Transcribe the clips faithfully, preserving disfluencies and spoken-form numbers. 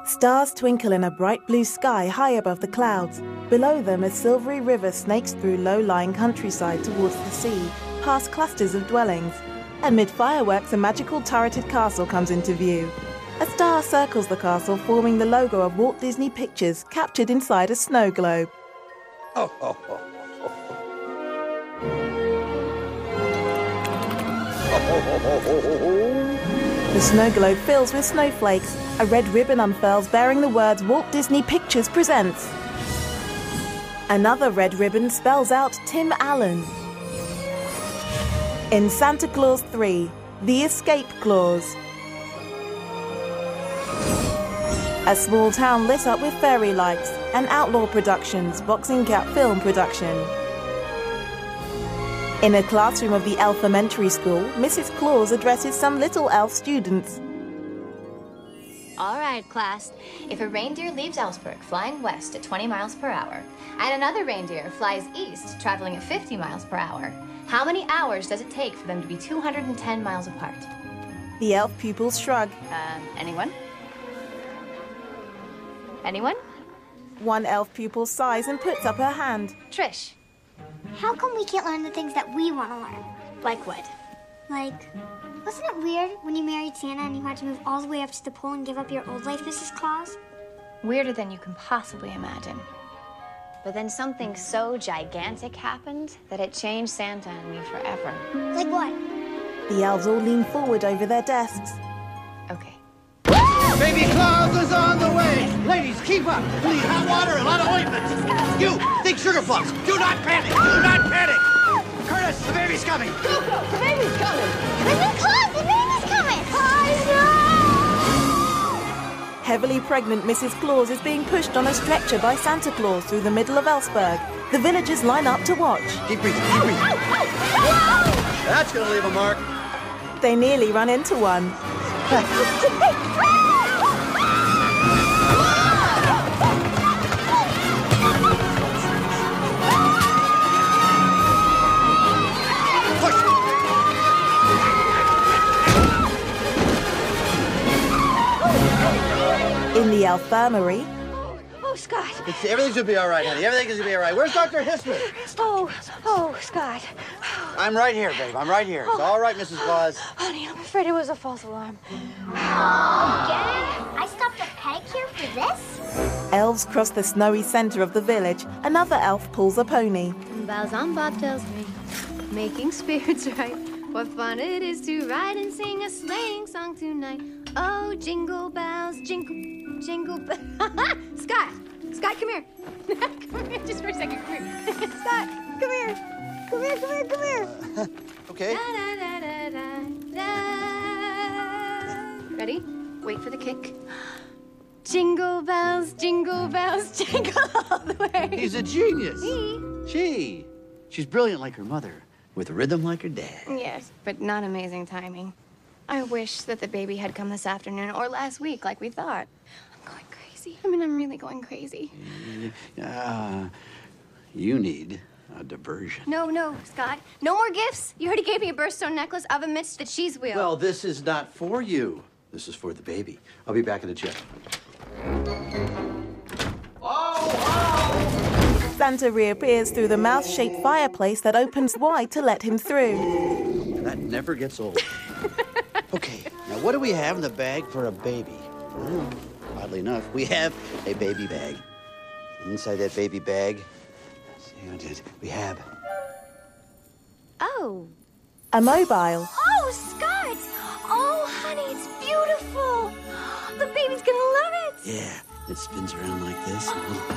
Stars twinkle in a bright blue sky high above the clouds. Below them, a silvery river snakes through low-lying countryside towards the sea, past clusters of dwellings. Amid fireworks, a magical turreted castle comes into view. A star circles the castle, forming the logo of Walt Disney Pictures, captured inside a snow globe. Oh, oh, oh, oh, oh. The snow globe fills with snowflakes. A red ribbon unfurls bearing the words Walt Disney Pictures Presents. Another red ribbon spells out Tim Allen. In Santa Claus three, The Escape Clause. A small town lit up with fairy lights, an Outlaw Productions Boxing Gap film production. In a classroom of the Elf-Elementary School, Missus Claus addresses some little elf students. All right, class. If a reindeer leaves Ellsberg flying west at twenty miles per hour, and another reindeer flies east traveling at fifty miles per hour, how many hours does it take for them to be two hundred ten miles apart? The elf pupils shrug. Um, anyone? Anyone? One elf pupil sighs and puts up her hand. Trish. How come we can't learn the things that we want to learn? Like what? Like, wasn't it weird when you married Santa and you had to move all the way up to the pole and give up your old life, Missus Claus? Weirder than you can possibly imagine. But then something so gigantic happened that it changed Santa and me forever. Like what? The elves all lean forward over their desks. Okay. Baby Claus is on the way! Ladies, keep up! We need hot water and a lot of ointments! You, think sugar plums! Do not panic! Do not panic! Curtis, the baby's coming! Go, go! The baby's coming! Baby Claus, the baby's coming! I know! Heavily pregnant Missus Claus is being pushed on a stretcher by Santa Claus through the middle of Ellsberg. The villagers line up to watch. Keep breathing, keep breathing. That's gonna leave a mark. They nearly run into one. In the Elfirmary. Oh, oh, Scott. It's, everything's gonna be all right, honey. Everything's gonna be all right. Where's Doctor Hisman? Oh, oh, Scott. I'm right here, babe. I'm right here. It's all right, Missus Claus. Honey, I'm afraid it was a false alarm. Again? I stopped a pedicure for this? Elves cross the snowy center of the village. Another elf pulls a pony. Bells on bobtails ring, making spirits right. What fun it is to ride and sing a sleighing song tonight. Oh, jingle bells, jingle, jingle bells. Scott, Scott, come here. Come here just for a second. Come here. Scott, come here. Come here, come here, come here. Uh, okay. Da, da, da, da, da, da. Ready? Wait for the kick. Jingle bells, jingle bells, jingle all the way. He's a genius. Me. She. She's brilliant like her mother, with rhythm like her dad. Yes, but not amazing timing. I wish that the baby had come this afternoon or last week like we thought. I'm going crazy. I mean, I'm really going crazy. Uh, you need a diversion. No, no, Scott. No more gifts. You already gave me a birthstone necklace of a Mitch the cheese wheel. Well, this is not for you. This is for the baby. I'll be back in a jiff. Oh, oh! Santa reappears through the mouse-shaped fireplace that opens wide to let him through. That never gets old. Okay, now what do we have in the bag for a baby? Well, oddly enough, we have a baby bag. Inside that baby bag, let's see what it is, we have... Oh. A mobile. Oh, Scott! Oh, honey, it's beautiful! The baby's gonna love it! Yeah, it spins around like this.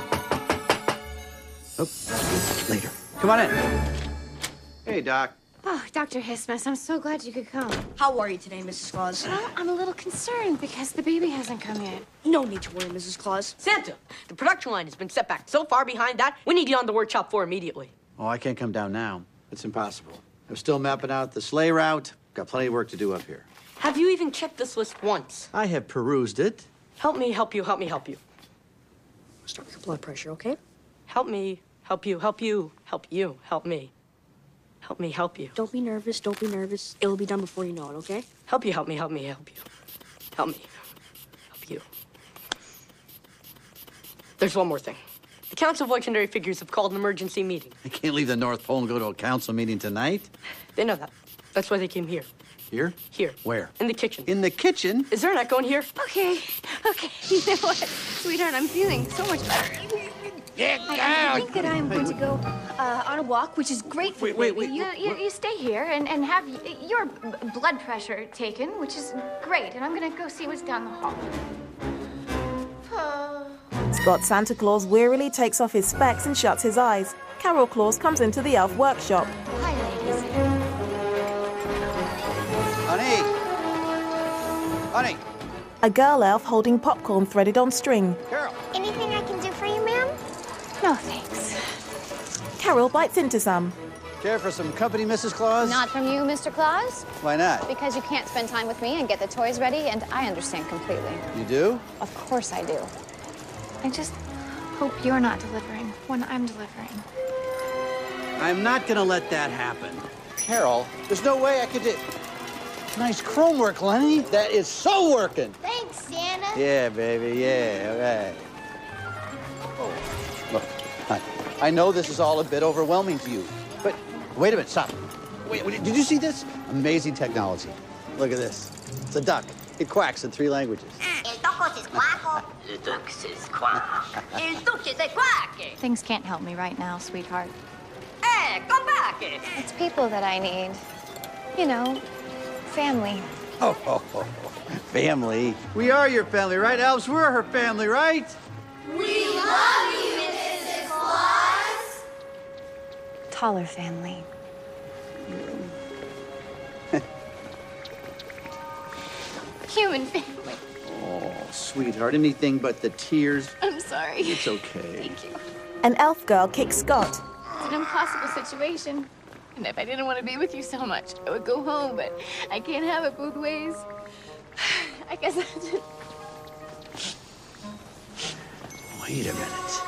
Oh, later. Come on in. Hey, Doc. Oh, Doctor Hismus, I'm so glad you could come. How are you today, Missus Claus? Well, I'm a little concerned because the baby hasn't come yet. No need to worry, Missus Claus. Santa, the production line has been set back so far behind that, we need you on the workshop floor immediately. Oh, I can't come down now. It's impossible. I'm still mapping out the sleigh route. Got plenty of work to do up here. Have you even checked this list once? I have perused it. Help me, help you, help me, help you. Start with your blood pressure, okay? Help me, help you, help you, help you, help me. Help me, help you. Don't be nervous, don't be nervous. It'll be done before you know it, okay? Help you, help me, help me, help you. Help me, help you. There's one more thing. The Council of Legendary Figures have called an emergency meeting. I can't leave the North Pole and go to a council meeting tonight. They know that. That's why they came here. Here? Here. Where? In the kitchen. In the kitchen? Is there an echo in here? Okay, okay. You know what, sweetheart, I'm feeling so much better. Get I, I think that I'm going to go uh, on a walk, which is great for Wait, wait, wait. You, you, you stay here and, and have y- your b- blood pressure taken, which is great. And I'm gonna go see what's down the hall. Scott Santa Claus wearily takes off his specs and shuts his eyes. Carol Claus comes into the elf workshop. Hi, ladies. Honey! Honey! A girl elf holding popcorn threaded on string. Carol! Anything I can do for you, ma'am? No, thanks. Carol bites into some. Care for some company, Missus Claus? Not from you, Mister Claus, Why not? because you can't spend time with me and get the toys ready, and I understand completely. You do? Of course I do. I just hope you're not delivering when I'm delivering. I'm not gonna let that happen. Carol, there's no way I could do... Nice chrome work, Lenny. That is so working. Thanks, Santa. Yeah, baby, yeah, all right. Oh, look, I, I know this is all a bit overwhelming to you, but wait a minute, stop. Wait, wait, did you see this? Amazing technology. Look at this. It's a duck. It quacks in three languages. El toco se escuajo. Things can't help me right now, sweetheart. It's people that I need. You know, family. Oh, oh, oh, oh, family. We are your family, right, Elves? We're her family, right? Taller family. Human family. Oh, sweetheart, anything but the tears. I'm sorry. It's okay. Thank you. An elf girl kicks Scott. It's an impossible situation. And if I didn't want to be with you so much, I would go home, but I can't have it both ways. I guess I just... Wait a minute.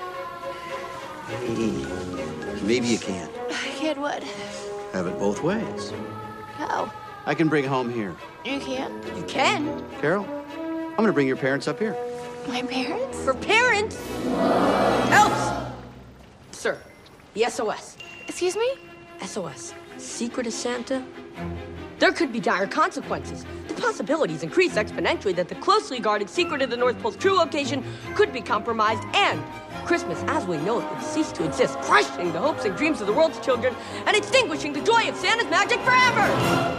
Hey, maybe you can. I can't what? Have it both ways. How? I can bring home here. You can't? You can. Carol, I'm gonna bring your parents up here. My parents? For parents? Elves! Sir, the S O S. Excuse me? S O S. Secret of Santa? There could be dire consequences. The possibilities increase exponentially that the closely guarded secret of the North Pole's true location could be compromised, and Christmas, as we know it, would cease to exist, crushing the hopes and dreams of the world's children and extinguishing the joy of Santa's magic forever!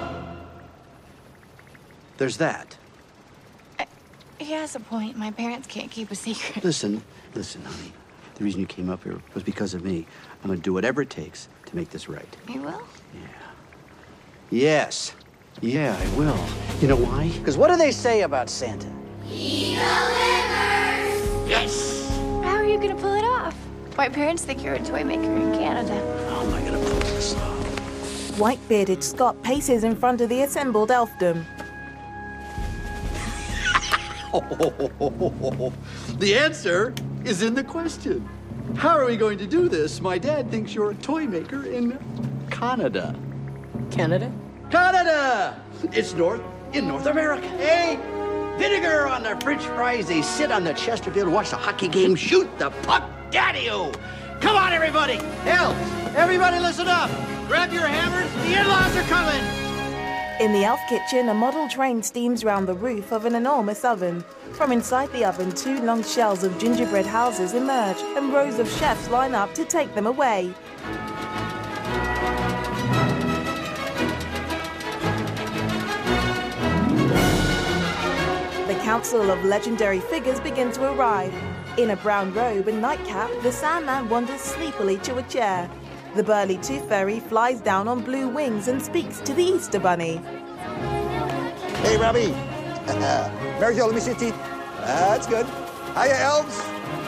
There's that. He has a point. My parents can't keep a secret. Listen, listen, honey. The reason you came up here was because of me. I'm gonna do whatever it takes to make this right. You will? Yeah. Yes. Yeah, I will. You know why? Because what do they say about Santa? Yes! How are you gonna pull it off? My parents think you're a toy maker in Canada. How am I gonna pull this off? White-bearded Scott paces in front of the assembled elfdom. The answer is in the question. How are we going to do this? My dad thinks you're a toy maker in Canada. Canada? Canada! It's North in North America. Hey, vinegar on their French fries. They sit on the Chesterfield, watch the hockey game, shoot the puck. Daddy-o! Come on, everybody! Elves, everybody listen up! Grab your hammers, the in-laws are coming! In the elf kitchen, a model train steams round the roof of an enormous oven. From inside the oven, two long shells of gingerbread houses emerge, and rows of chefs line up to take them away. The Council of Legendary Figures begin to arrive. In a brown robe and nightcap, the Sandman wanders sleepily to a chair. The burly Tooth Fairy flies down on blue wings and speaks to the Easter Bunny. Hey, Robbie. Mary Jo, let me see your teeth. That's good. Hiya, elves.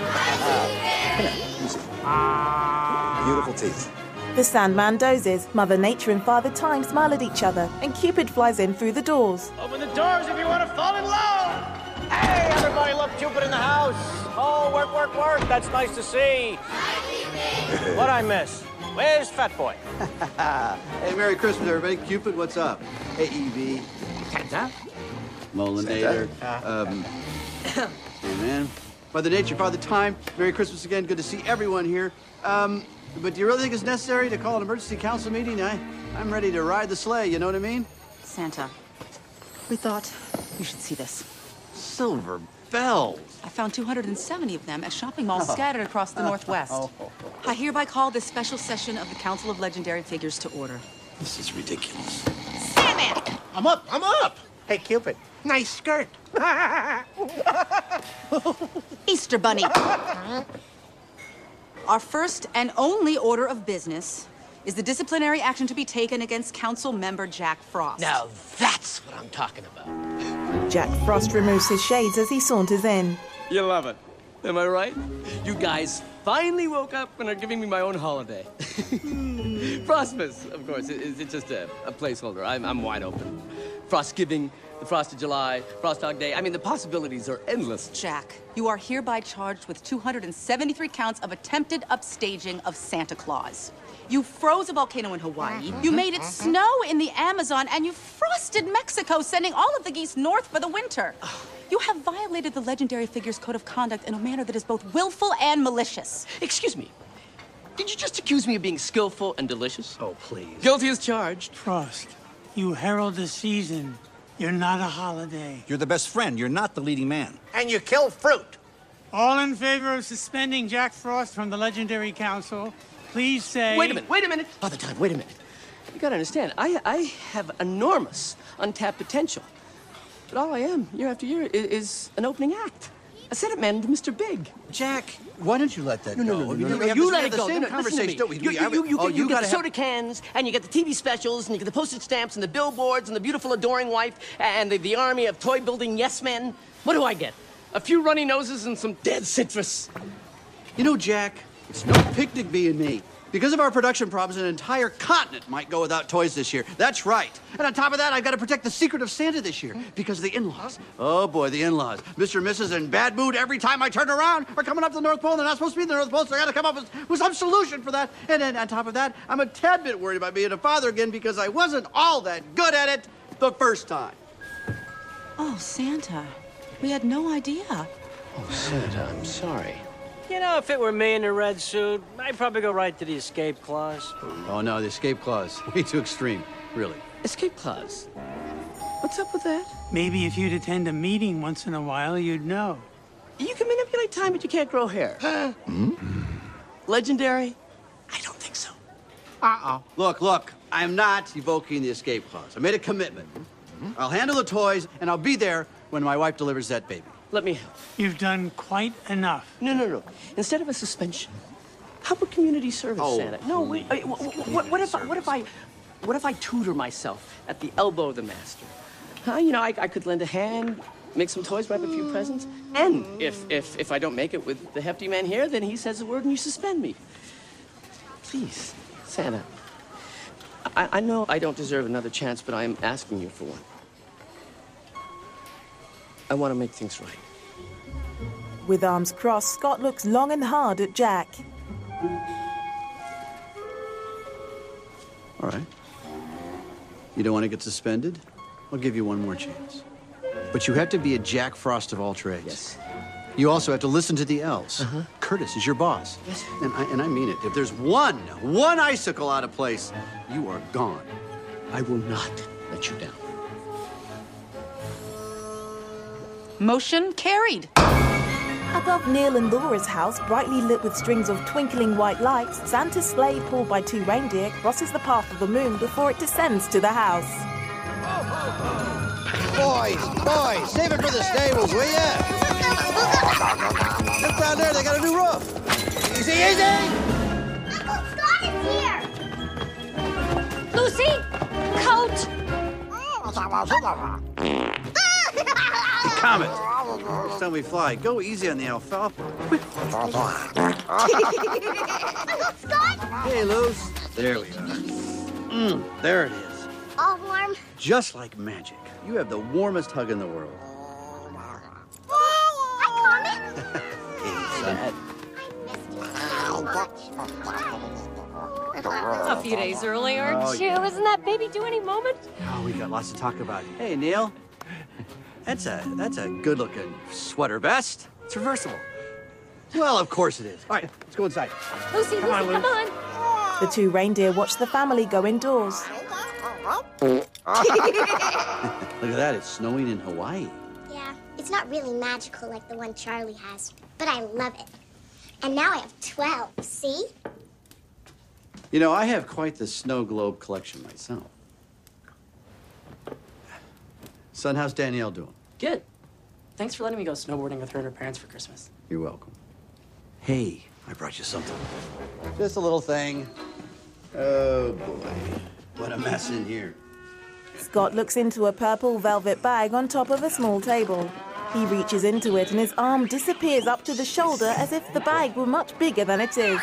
Beautiful teeth. The Sandman dozes. Mother Nature and Father Time smile at each other, and Cupid flies in through the doors. Open the doors if you want to fall in love. Hey, everybody, look, Cupid in the house. Oh, work, work, work. That's nice to see. What'd I miss? Where's Fat Boy? Hey, Merry Christmas, everybody. Cupid, what's up? Hey, Evie. Santa? Molinator. Um, hey, man. Mother Nature, Father Time, Merry Christmas again. Good to see everyone here. Um, but do you really think it's necessary to call an emergency council meeting? I, I'm ready to ride the sleigh, you know what I mean? Santa, we thought you should see this. Silver bells. I found two hundred seventy of them at shopping malls Oh. scattered across the Northwest. Oh. I hereby call this special session of the Council of Legendary Figures to order. This is ridiculous. Sandman! I'm up, I'm up! Hey, Cupid, nice skirt. Easter Bunny. Our first and only order of business is the disciplinary action to be taken against Council Member Jack Frost. Now that's what I'm talking about. Jack Frost removes his shades as he saunters in. You love it. Am I right? You guys finally woke up and are giving me my own holiday. Frostmas, of course, is it's just a, a placeholder. I'm, I'm wide open. Frostgiving, the Frost of July, Frost Dog Day. I mean, the possibilities are endless. Jack, you are hereby charged with two hundred seventy-three counts of attempted upstaging of Santa Claus. You froze a volcano in Hawaii, you made it snow in the Amazon, and you frosted Mexico, sending all of the geese north for the winter. You have violated the Legendary Figures Code of Conduct in a manner that is both willful and malicious. Excuse me. Did you just accuse me of being skillful and delicious? Oh, please. Guilty as charged. Frost, you herald the season. You're not a holiday. You're the best friend. You're not the leading man. And you kill fruit. All in favor of suspending Jack Frost from the Legendary Council, please say... Wait a minute, wait a minute. Father Time, wait a minute. You gotta understand, I, I have enormous untapped potential. But all I am, year after year, is, is an opening act. A setup man to Mister Big. Jack, why don't you let that No, go? no, no, no, I mean, no, we no, have you this- let we it have go. the same No, no, listen to conversation, me. don't we? You, We you, have- you, you, oh, get, you you get gotta the have- soda cans, and you get the T V specials, and you get the postage stamps, and the billboards, and the beautiful adoring wife, and the, the army of toy-building yes men. What do I get? A few runny noses and some dead citrus. You know, Jack, it's no picnic being me. Because of our production problems, an entire continent might go without toys this year. That's right. And on top of that, I've got to protect the secret of Santa this year because of the in-laws. Oh, boy, the in-laws. Mister and Missus in bad mood every time I turn around are coming up to the North Pole. They're not supposed to be in the North Pole, so I got to come up with, with some solution for that. And then on top of that, I'm a tad bit worried about being a father again because I wasn't all that good at it the first time. Oh, Santa, we had no idea. Oh, Santa, I'm sorry. You know, if it were me in the red suit, I'd probably go right to the escape clause. Oh, no, the escape clause. Way too extreme, really. Escape clause? What's up with that? Maybe if you'd attend a meeting once in a while, you'd know. You can manipulate time, but you can't grow hair. Hmm? Legendary? I don't think so. Uh-oh. Look, look, I'm not evoking the escape clause. I made a commitment. I'll handle the toys, and I'll be there when my wife delivers that baby. Let me help. You've done quite enough. No, no, no. Instead of a suspension, how about community service, Oh, Santa? No, wait. I mean, what, what, what if I, what if I, what if I tutor myself at the elbow of the master? Huh? You know, I, I could lend a hand, make some toys, wrap a few presents, and if if if I don't make it with the hefty man here, then he says a word and you suspend me. Please, Santa. I, I know I don't deserve another chance, but I'm asking you for one. I want to make things right. With arms crossed, Scott looks long and hard at Jack. All right. You don't want to get suspended? I'll give you one more chance. But you have to be a Jack Frost of all trades. Yes. You also have to listen to the elves. Uh-huh. Curtis is your boss. Yes. And I, and I mean it. If there's one, one icicle out of place, you are gone. I will not let you down. Motion carried. Above Neil and Laura's house, brightly lit with strings of twinkling white lights, Santa's sleigh pulled by two reindeer crosses the path of the moon before it descends to the house. Boys, boys, save it for the stables, will ya? Look down there, they got a new roof. Easy, easy! Uncle Scott is here! Lucy! Coat! Comet, next time we fly, go easy on the alfalfa. Hey, Luce. There we are. Mm, there it is. All warm. Just like magic. You have the warmest hug in the world. Hi, Comet. Hey, son. A few days early, aren't Oh, you? yeah. Isn't that baby due any moment? Oh, we got lots to talk about. Hey, Neil. That's a that's a good-looking sweater vest. It's reversible. Well, of course it is. All right, let's go inside. Lucy, Come Lucy, on, Luce. come on. The two reindeer watch the family go indoors. Look at that, it's snowing in Hawaii. Yeah, it's not really magical like the one Charlie has, but I love it. And now I have twelve, see? You know, I have quite the snow globe collection myself. Son, how's Danielle doing? Good. Thanks for letting me go snowboarding with her and her parents for Christmas. You're welcome. Hey, I brought you something. Just a little thing. Oh, boy. What a mess in here. Scott looks into a purple velvet bag on top of a small table. He reaches into it and his arm disappears up to the shoulder as if the bag were much bigger than it is.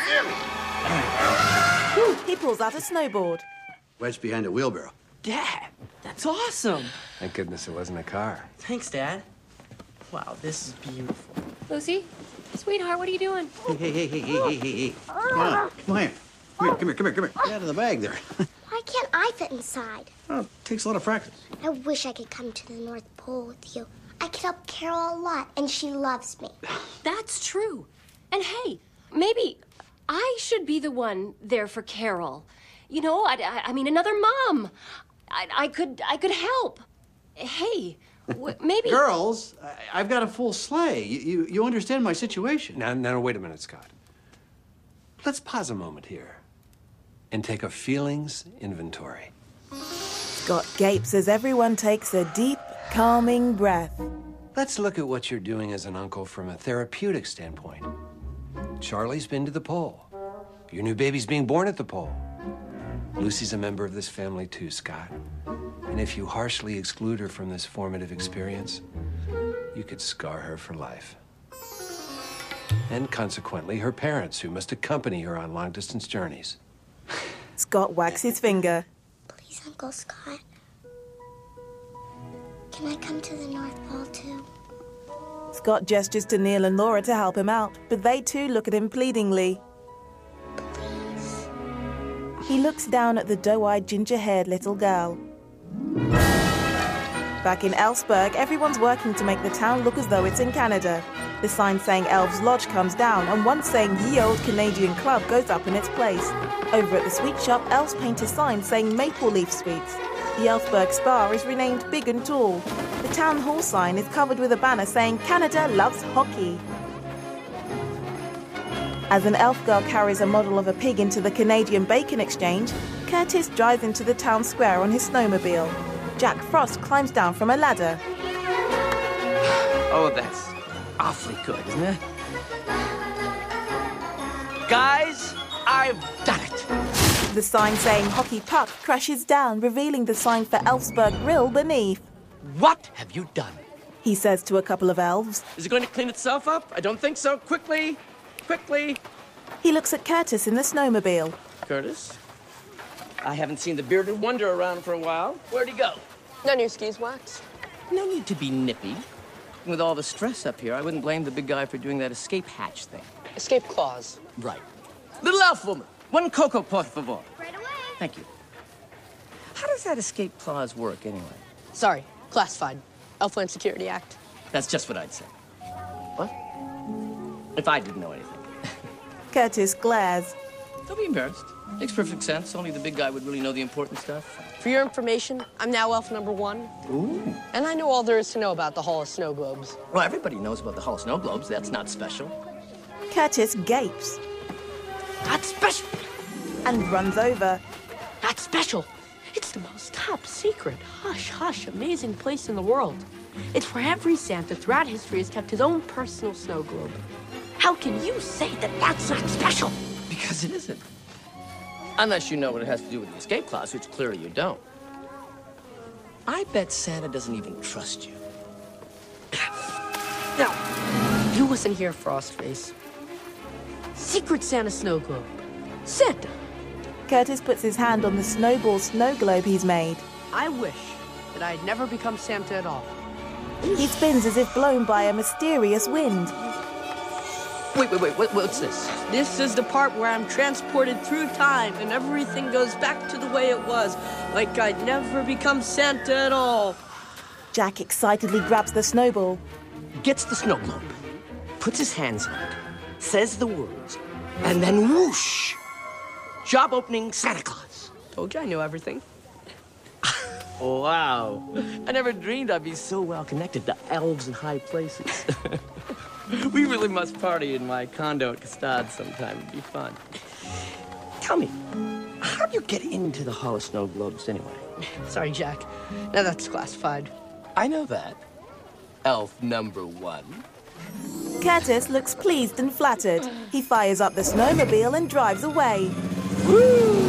He pulls out a snowboard. Wedged behind a wheelbarrow. Dad, that's awesome. Thank goodness it wasn't a car. Thanks, Dad. Wow, this is beautiful. Lucy, sweetheart, what are you doing? Hey, hey, hey, hey, hey, hey, hey, hey. Come on, come on here. Come here, come here, come here, come here. Get out of the bag there. Why can't I fit inside? Oh, it takes a lot of practice. I wish I could come to the North Pole with you. I could help Carol a lot, and she loves me. That's true. And hey, maybe I should be the one there for Carol. You know, I, I, I mean, another mom. I, I could, I could help. Hey, w- maybe. Girls, I, I've got a full sleigh. You, you, you understand my situation. Now, now, wait a minute, Scott. Let's pause a moment here and take a feelings inventory. Scott gapes as everyone takes a deep, calming breath. Let's look at what you're doing as an uncle from a therapeutic standpoint. Charlie's been to the pole. Your new baby's being born at the pole. Lucy's a member of this family too, Scott. And if you harshly exclude her from this formative experience, you could scar her for life. And consequently, her parents, who must accompany her on long-distance journeys. Scott wags his finger. Please, Uncle Scott. Can I come to the North Pole, too? Scott gestures to Neil and Laura to help him out, but they too look at him pleadingly. Please. He looks down at the doe-eyed, ginger-haired little girl. Back in Elfsburg, everyone's working to make the town look as though it's in Canada. The sign saying Elves Lodge comes down, and one saying Ye Old Canadian Club goes up in its place. Over at the sweet shop, elves paint a sign saying Maple Leaf Sweets. The Elfsburg Spa is renamed Big and Tall. The town hall sign is covered with a banner saying Canada loves hockey. As an elf girl carries a model of a pig into the Canadian Bacon Exchange, Curtis drives into the town square on his snowmobile. Jack Frost climbs down from a ladder. Oh, that's awfully good, isn't it? Guys, I've done it. The sign saying Hockey Puck crashes down, revealing the sign for Elfsburg Grill beneath. What have you done? He says to a couple of elves. Is it going to clean itself up? I don't think so. Quickly, quickly. He looks at Curtis in the snowmobile. Curtis? I haven't seen the bearded wonder around for a while. Where'd he go? None of your skis, Wax. No need to be nippy. With all the stress up here, I wouldn't blame the big guy for doing that escape hatch thing. Escape clause. Right. Little elf woman, one cocoa, por favor. Right away. Thank you. How does that escape clause work, anyway? Sorry, classified. Elfland Security Act. That's just what I'd say. What? If I didn't know anything. Curtis glares. Don't be embarrassed. Makes perfect sense. Only the big guy would really know the important stuff. For your information, I'm now elf number one. Ooh. And I know all there is to know about the Hall of Snow Globes. Well, everybody knows about the Hall of Snow Globes. That's not special. Curtis gapes. Not special. And runs over. Not special. It's the most top secret, hush, hush, amazing place in the world. It's where every Santa throughout history has kept his own personal snow globe. How can you say that that's not special? Because it isn't. Unless you know what it has to do with the escape clause, which clearly you don't. I bet Santa doesn't even trust you. Now, you listen here, Frostface. Secret Santa snow globe. Santa. Curtis puts his hand on the snowball snow globe he's made. I wish that I had never become Santa at all. He spins as if blown by a mysterious wind. Wait, wait, wait, what, what's this? This is the part where I'm transported through time and everything goes back to the way it was, like I'd never become Santa at all. Jack excitedly grabs the snowball. Gets the snow globe, puts his hands on it, says the words, and then whoosh! Job opening Santa Claus. Told you I knew everything. Wow. I never dreamed I'd be so well connected to elves in high places. We really must party in my condo at Castad sometime. It'd be fun. Tell me, how do you get into the Hall of Snow Globes anyway? Sorry, Jack. Now that's classified. I know that. Elf number one. Curtis looks pleased and flattered. He fires up the snowmobile and drives away. Woo!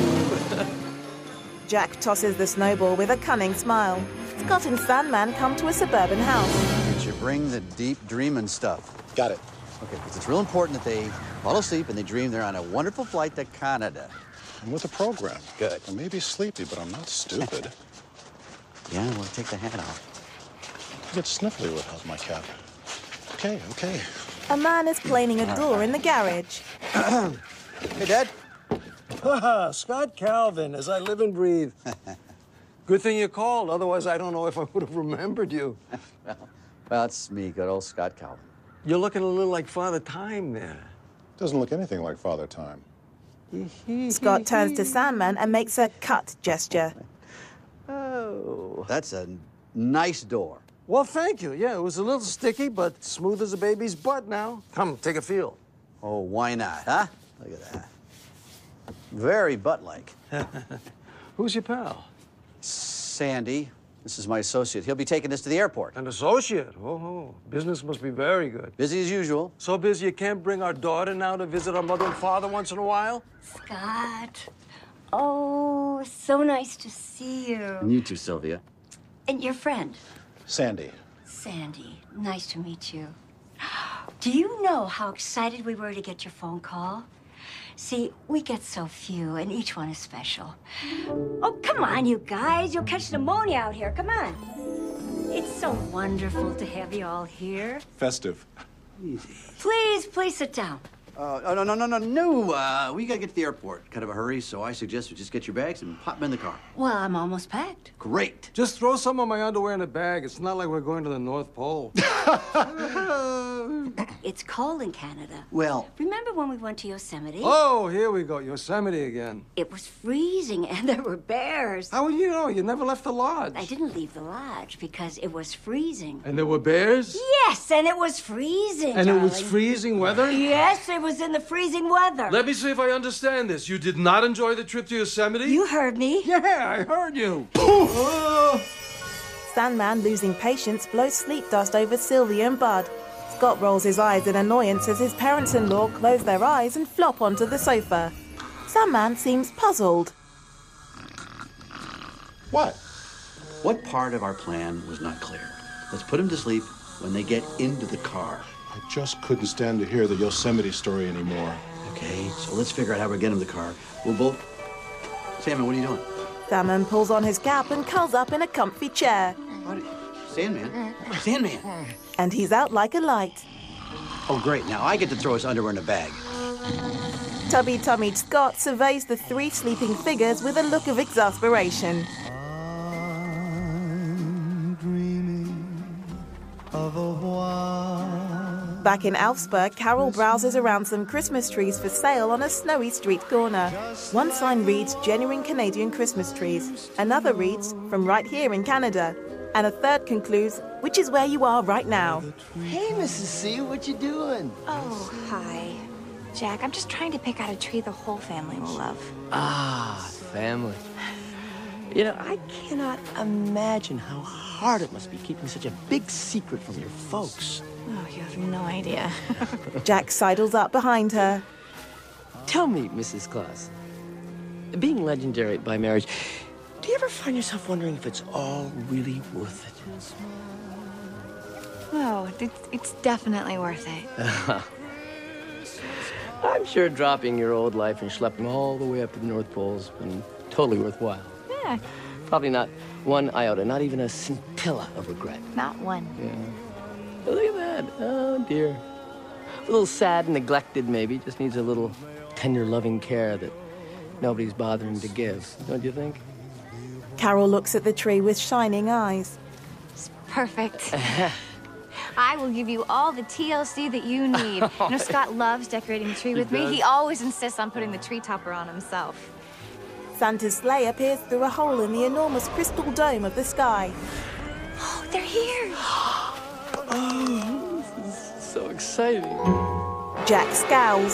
Jack tosses the snowball with a cunning smile. Scott and Sandman come to a suburban house. Did you bring the deep dreaming stuff? Got it. Okay, because it's real important that they fall asleep and they dream they're on a wonderful flight to Canada. I'm with the program. Good. I may be sleepy, but I'm not stupid. Yeah, well, take the hat off. A bit sniffly would help my cap. Okay, okay. A man is planing a door in the garage. Hey, Dad. Scott Calvin, as I live and breathe. Good thing you called, otherwise I don't know if I would have remembered you. well, well, it's me, good old Scott Calvin. You're looking a little like Father Time there. Doesn't look anything like Father Time. Scott turns to Sandman and makes a cut gesture. Oh. That's a nice door. Well, thank you. Yeah, it was a little sticky, but smooth as a baby's butt now. Come, take a feel. Oh, why not, huh? Look at that. Very butt-like. Who's your pal? Sandy. This is my associate. He'll be taking this to the airport. An associate? Oh, oh, business must be very good. Busy as usual. So busy you can't bring our daughter now to visit our mother and father once in a while? Scott. Oh, so nice to see you. And you too, Sylvia. And your friend? Sandy. Sandy. Nice to meet you. Do you know how excited we were to get your phone call? See, we get so few, and each one is special. Oh, come on, you guys. You'll catch pneumonia out here. Come on. It's so wonderful to have you all here. Festive. Easy. Please, please sit down. Uh, oh, no, no, no, no, no. Uh, we gotta get to the airport. Kind of a hurry, so I suggest we just get your bags and pop them in the car. Well, I'm almost packed. Great. Just throw some of my underwear in a bag. It's not like we're going to the North Pole. It's cold in Canada. Well... Remember when we went to Yosemite? Oh, here we go. Yosemite again. It was freezing, and there were bears. How would you know? You never left the lodge. I didn't leave the lodge because it was freezing. And there were bears? Yes, and it was freezing, And darling. it was freezing weather? Yes, it was in the freezing weather. Let me see if I understand this. You did not enjoy the trip to Yosemite? You heard me. Yeah, I heard you. Sandman, losing patience, blows sleep dust over Sylvia and Bud. Scott rolls his eyes in annoyance as his parents-in-law close their eyes and flop onto the sofa. Sandman seems puzzled. What? What part of our plan was not clear? Let's put him to sleep when they get into the car. I just couldn't stand to hear the Yosemite story anymore. Okay, so let's figure out how we get him in the car. We'll both... Sandman, what are you doing? Sandman pulls on his cap and curls up in a comfy chair. What? Sandman? Sandman! And he's out like a light. Oh, great. Now I get to throw his underwear in a bag. Tubby-tummied Scott surveys the three sleeping figures with a look of exasperation. Back in Alfsburg, Carol browses around some Christmas trees for sale on a snowy street corner. One sign reads, Genuine Canadian Christmas Trees. Another reads, From right here in Canada. And a third concludes, which is where you are right now. Hey, Missus C, what you doing? Oh, hi. Jack, I'm just trying to pick out a tree the whole family will love. Ah, family. You know, I cannot imagine how hard it must be keeping such a big secret from your folks. Oh, you have no idea. Jack sidles up behind her. Tell me, Missus Claus, being legendary by marriage, do you ever find yourself wondering if it's all really worth it? Oh, it's, it's definitely worth it. I'm sure dropping your old life and schlepping all the way up to the North Pole's been totally worthwhile. Yeah. Probably not one iota, not even a scintilla of regret. Not one. Yeah. Oh, look at that. Oh, dear. A little sad and neglected, maybe. Just needs a little tender, loving care that nobody's bothering to give. Don't you think? Carol looks at the tree with shining eyes. It's perfect. I will give you all the T L C that you need. You know, Scott loves decorating the tree He with me. does? He always insists on putting the tree topper on himself. Santa's sleigh appears through a hole in the enormous crystal dome of the sky. Oh, they're here. Oh, this is so exciting. Jack scowls.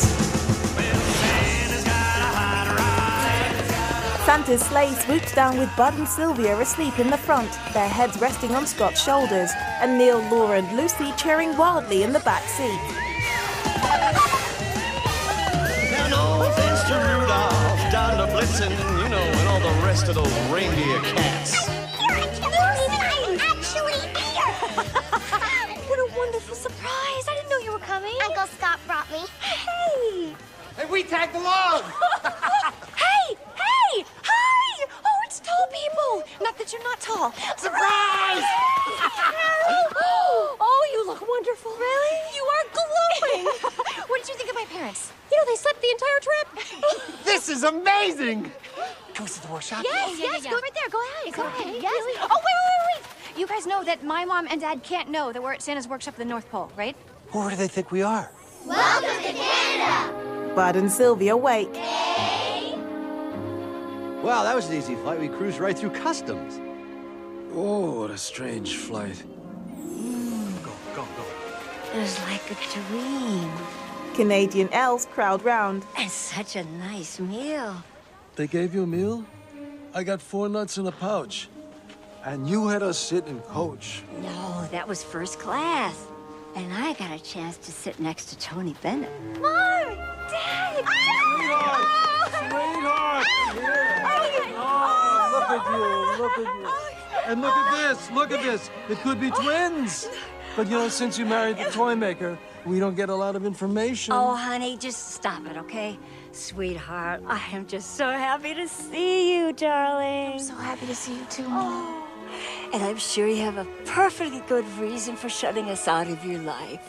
Santa's sleigh swoops down with Bud and Sylvia asleep in the front, their heads resting on Scott's shoulders, and Neil, Laura and Lucy cheering wildly in the back seat. And all thanks to Rudolph, down to Blitzen, you know, and all the rest of those reindeer cats. I'm actually here! What a wonderful surprise. I didn't know you were coming. Uncle Scott brought me. Hey. Hey, we tagged along! Hey! Hey! Hi! Oh, it's tall people. Not that you're not tall. Surprise! Oh, you look wonderful. Really? You are glowing. What did you think of my parents? You know, they slept the entire trip. This is amazing! Can we see the workshop? Yes, yeah, yes, yeah, go yeah. right there. Go ahead. Go okay, ahead. yes. Really? Oh, wait, wait, wait, wait. You guys know that my mom and dad can't know that we're at Santa's workshop at the North Pole, right? Who do they think we are? Welcome to Canada! Bud and Sylvia wake. Wow, that was an easy flight. We cruised right through customs. Oh, what a strange flight. It was like a dream. Canadian elves crowd round. And such a nice meal. They gave you a meal? I got four nuts in a pouch. And you had us sit in coach. No, that was first class. And I got a chance to sit next to Tony Bennett. Mom! Dad! Sweetheart! Sweetheart! Here. Oh, look at you, look at you. And look at this, look at this. It could be twins. But you know, since you married the toy maker, we don't get a lot of information. Oh, honey, just stop it, okay? Sweetheart, I am just so happy to see you, darling. I'm so happy to see you too, Mom. And I'm sure you have a perfectly good reason for shutting us out of your life.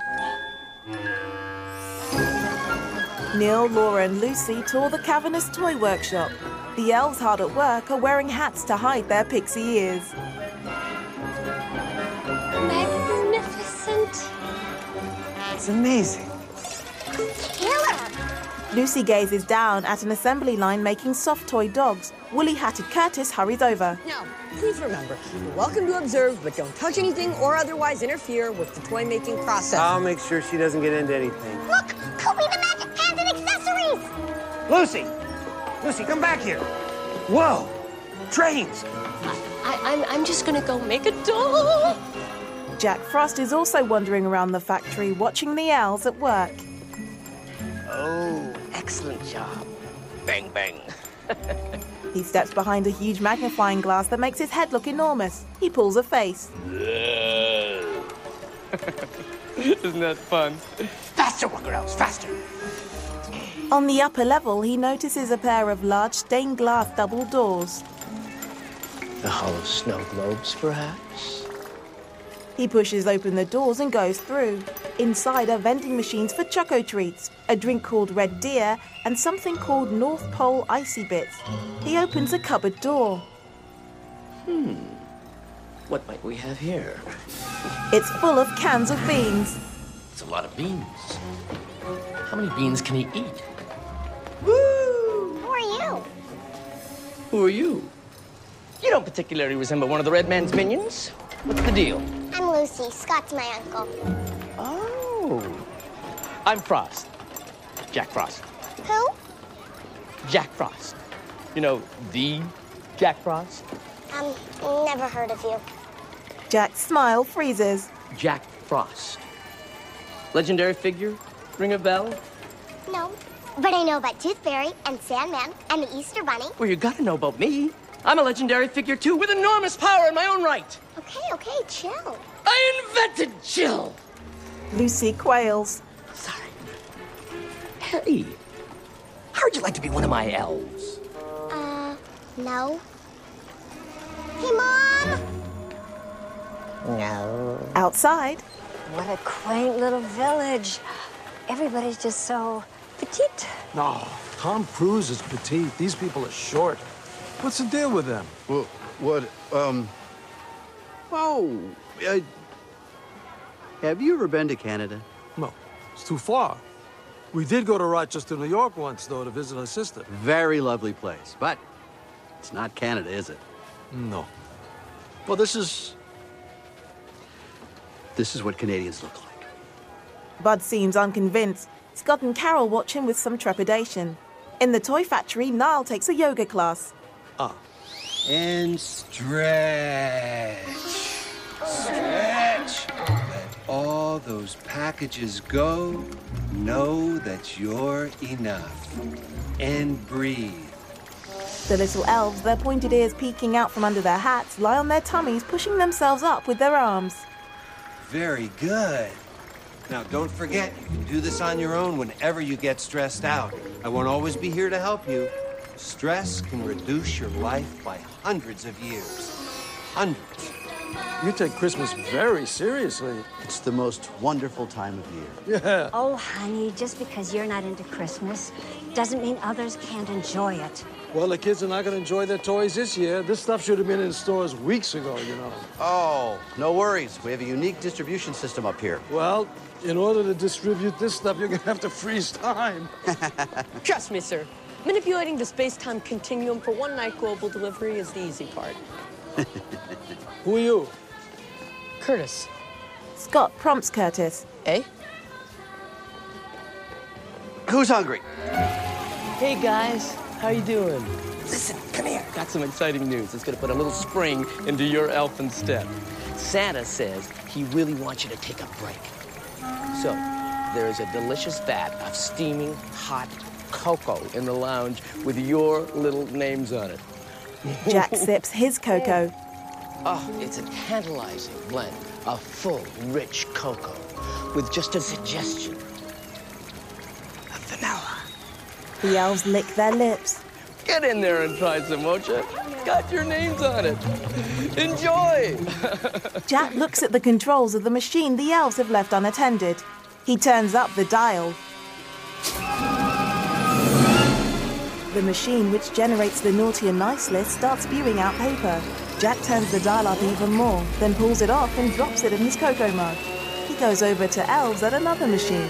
Neil, Laura and Lucy tour the cavernous toy workshop. The elves hard at work are wearing hats to hide their pixie ears. Magnificent. It's amazing. Killer! Lucy gazes down at an assembly line making soft toy dogs. Woolly-hatted Curtis hurries over. Now, please remember, you're welcome to observe, but don't touch anything or otherwise interfere with the toy-making process. I'll make sure she doesn't get into anything. Look! Kobe the Magic Hands and Accessories! Lucy! Lucy, come back here! Whoa! Trains! I, I'm, I'm just gonna go make a doll. Jack Frost is also wandering around the factory, watching the elves at work. Oh, excellent job. Bang, bang. He steps behind a huge magnifying glass that makes his head look enormous. He pulls a face. Isn't that fun? Faster, worker elves, faster! On the upper level, he notices a pair of large stained glass double doors. The hollow snow globes, perhaps? He pushes open the doors and goes through. Inside are vending machines for Choco Treats, a drink called Red Deer, and something called North Pole Icy Bits. He opens a cupboard door. Hmm. What might we have here? It's full of cans of beans. It's a lot of beans. How many beans can he eat? Woo! Who are you? Who are you? You don't particularly resemble one of the Red Man's minions. What's the deal? I'm Lucy. Scott's my uncle. Oh. I'm Frost. Jack Frost. Who? Jack Frost. You know, the Jack Frost? Um, never heard of you. Jack's smile freezes. Jack Frost. Legendary figure? Ring a bell? No, but I know about Tooth Fairy and Sandman and the Easter Bunny. Well, you gotta know about me. I'm a legendary figure, too, with enormous power in my own right. Okay, okay, chill. I invented chill. Lucy quails. Sorry. Hey, how'd you like to be one of my elves? Uh, no. Hey, Mom! No. Outside. What a quaint little village. Everybody's just so petite. No, Tom Cruise is petite. These people are short. What's the deal with them? Well, what, um... Oh, I... have you ever been to Canada? No, it's too far. We did go to Rochester, New York once, though, to visit her sister. Very lovely place, but it's not Canada, is it? No. Well, this is... This is what Canadians look like. Bud seems unconvinced. Scott and Carol watch him with some trepidation. In the toy factory, Niall takes a yoga class. Ah. And stretch. Stretch. Let all those packages go. Know that you're enough. And breathe. The little elves, their pointed ears peeking out from under their hats, lie on their tummies, pushing themselves up with their arms. Very good. Now, don't forget, you can do this on your own whenever you get stressed out. I won't always be here to help you. Stress can reduce your life by hundreds of years. Hundreds. You take Christmas very seriously. It's the most wonderful time of year. Yeah. Oh, honey, just because you're not into Christmas doesn't mean others can't enjoy it. Well, the kids are not going to enjoy their toys this year. This stuff should have been in stores weeks ago, you know. Oh, no worries. We have a unique distribution system up here. Well, in order to distribute this stuff, you're going to have to freeze time. Trust me, sir. Manipulating the space-time continuum for one-night global delivery is the easy part. Who are you? Curtis. Scott prompts Curtis. Eh? Who's hungry? Hey, guys. How you doing? Listen, come here. Got some exciting news. It's gonna put a little spring into your elfin step. Santa says he really wants you to take a break. So, there is a delicious vat of steaming hot cocoa in the lounge with your little names on it. Jack sips his cocoa. Oh, it's a tantalizing blend of full, rich cocoa with just a suggestion of vanilla. The elves lick their lips. Get in there and try some, won't you? It's got your names on it. Enjoy! Jack looks at the controls of the machine the elves have left unattended. He turns up the dial. The machine, which generates the naughty and nice list, starts spewing out paper. Jack turns the dial up even more, then pulls it off and drops it in his cocoa mug. He goes over to elves at another machine.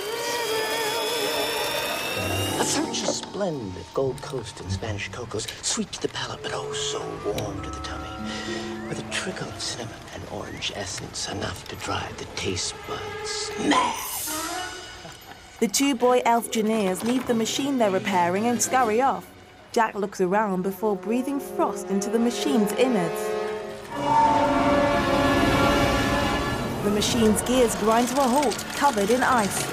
A sumptuous blend of Gold Coast and Spanish cocos, sweet to the palate, but oh so warm to the tummy, with a trickle of cinnamon and orange essence, enough to drive the taste buds mad. The two boy elf engineers leave the machine they're repairing and scurry off. Jack looks around before breathing frost into the machine's innards. The machine's gears grind to a halt, covered in ice.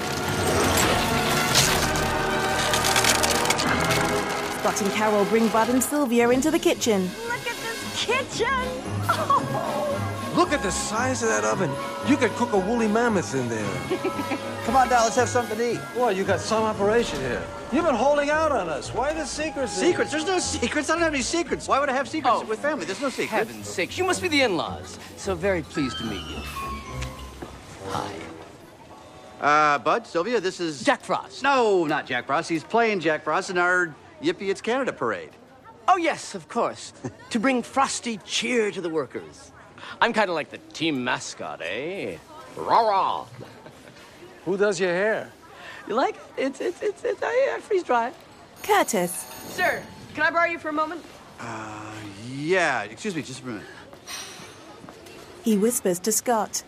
Scott and Carol bring Bud and Sylvia into the kitchen. Look at this kitchen! Oh. Look at the size of that oven. You could cook a woolly mammoth in there. Come on down, let's have something to eat. Well, you got some operation here. You've been holding out on us. Why the secrets? Secrets? There's no secrets. I don't have any secrets. Why would I have secrets Oh, with family? There's no secrets. Heaven's sakes, you must be the in-laws. So very pleased to meet you. Hi. Uh, Bud, Sylvia, this is... Jack Frost. No, not Jack Frost. He's playing Jack Frost in our Yippee It's Canada parade. Oh, yes, of course. To bring frosty cheer to the workers. I'm kind of like the team mascot, eh? Rah-rah. Who does your hair? You like it? It's, it's, it's, it's, I, I freeze dry. Curtis. Sir, can I borrow you for a moment? Uh, yeah. Excuse me, just a minute. He whispers to Scott.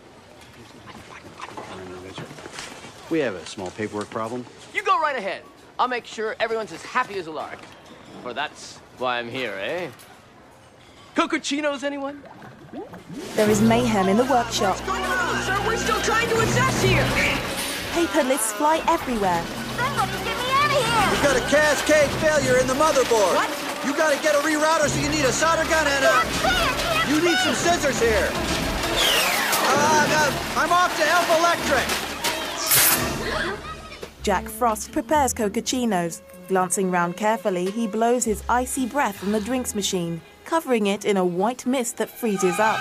We have a small paperwork problem. You go right ahead. I'll make sure everyone's as happy as a lark. For that's why I'm here, eh? Cocochinos, anyone? There is mayhem in the workshop. What's going on? Sir, we're still trying to assess here. Paper lists fly everywhere. Somebody get me out of here! We've got a cascade failure in the motherboard. What? You gotta get a rerouter, so you need a solder gun and a... You need some scissors here. Uh, no, I'm off to Elf Electric. Jack Frost prepares cocochinos. Glancing round carefully, he blows his icy breath on the drinks machine, covering it in a white mist that freezes up.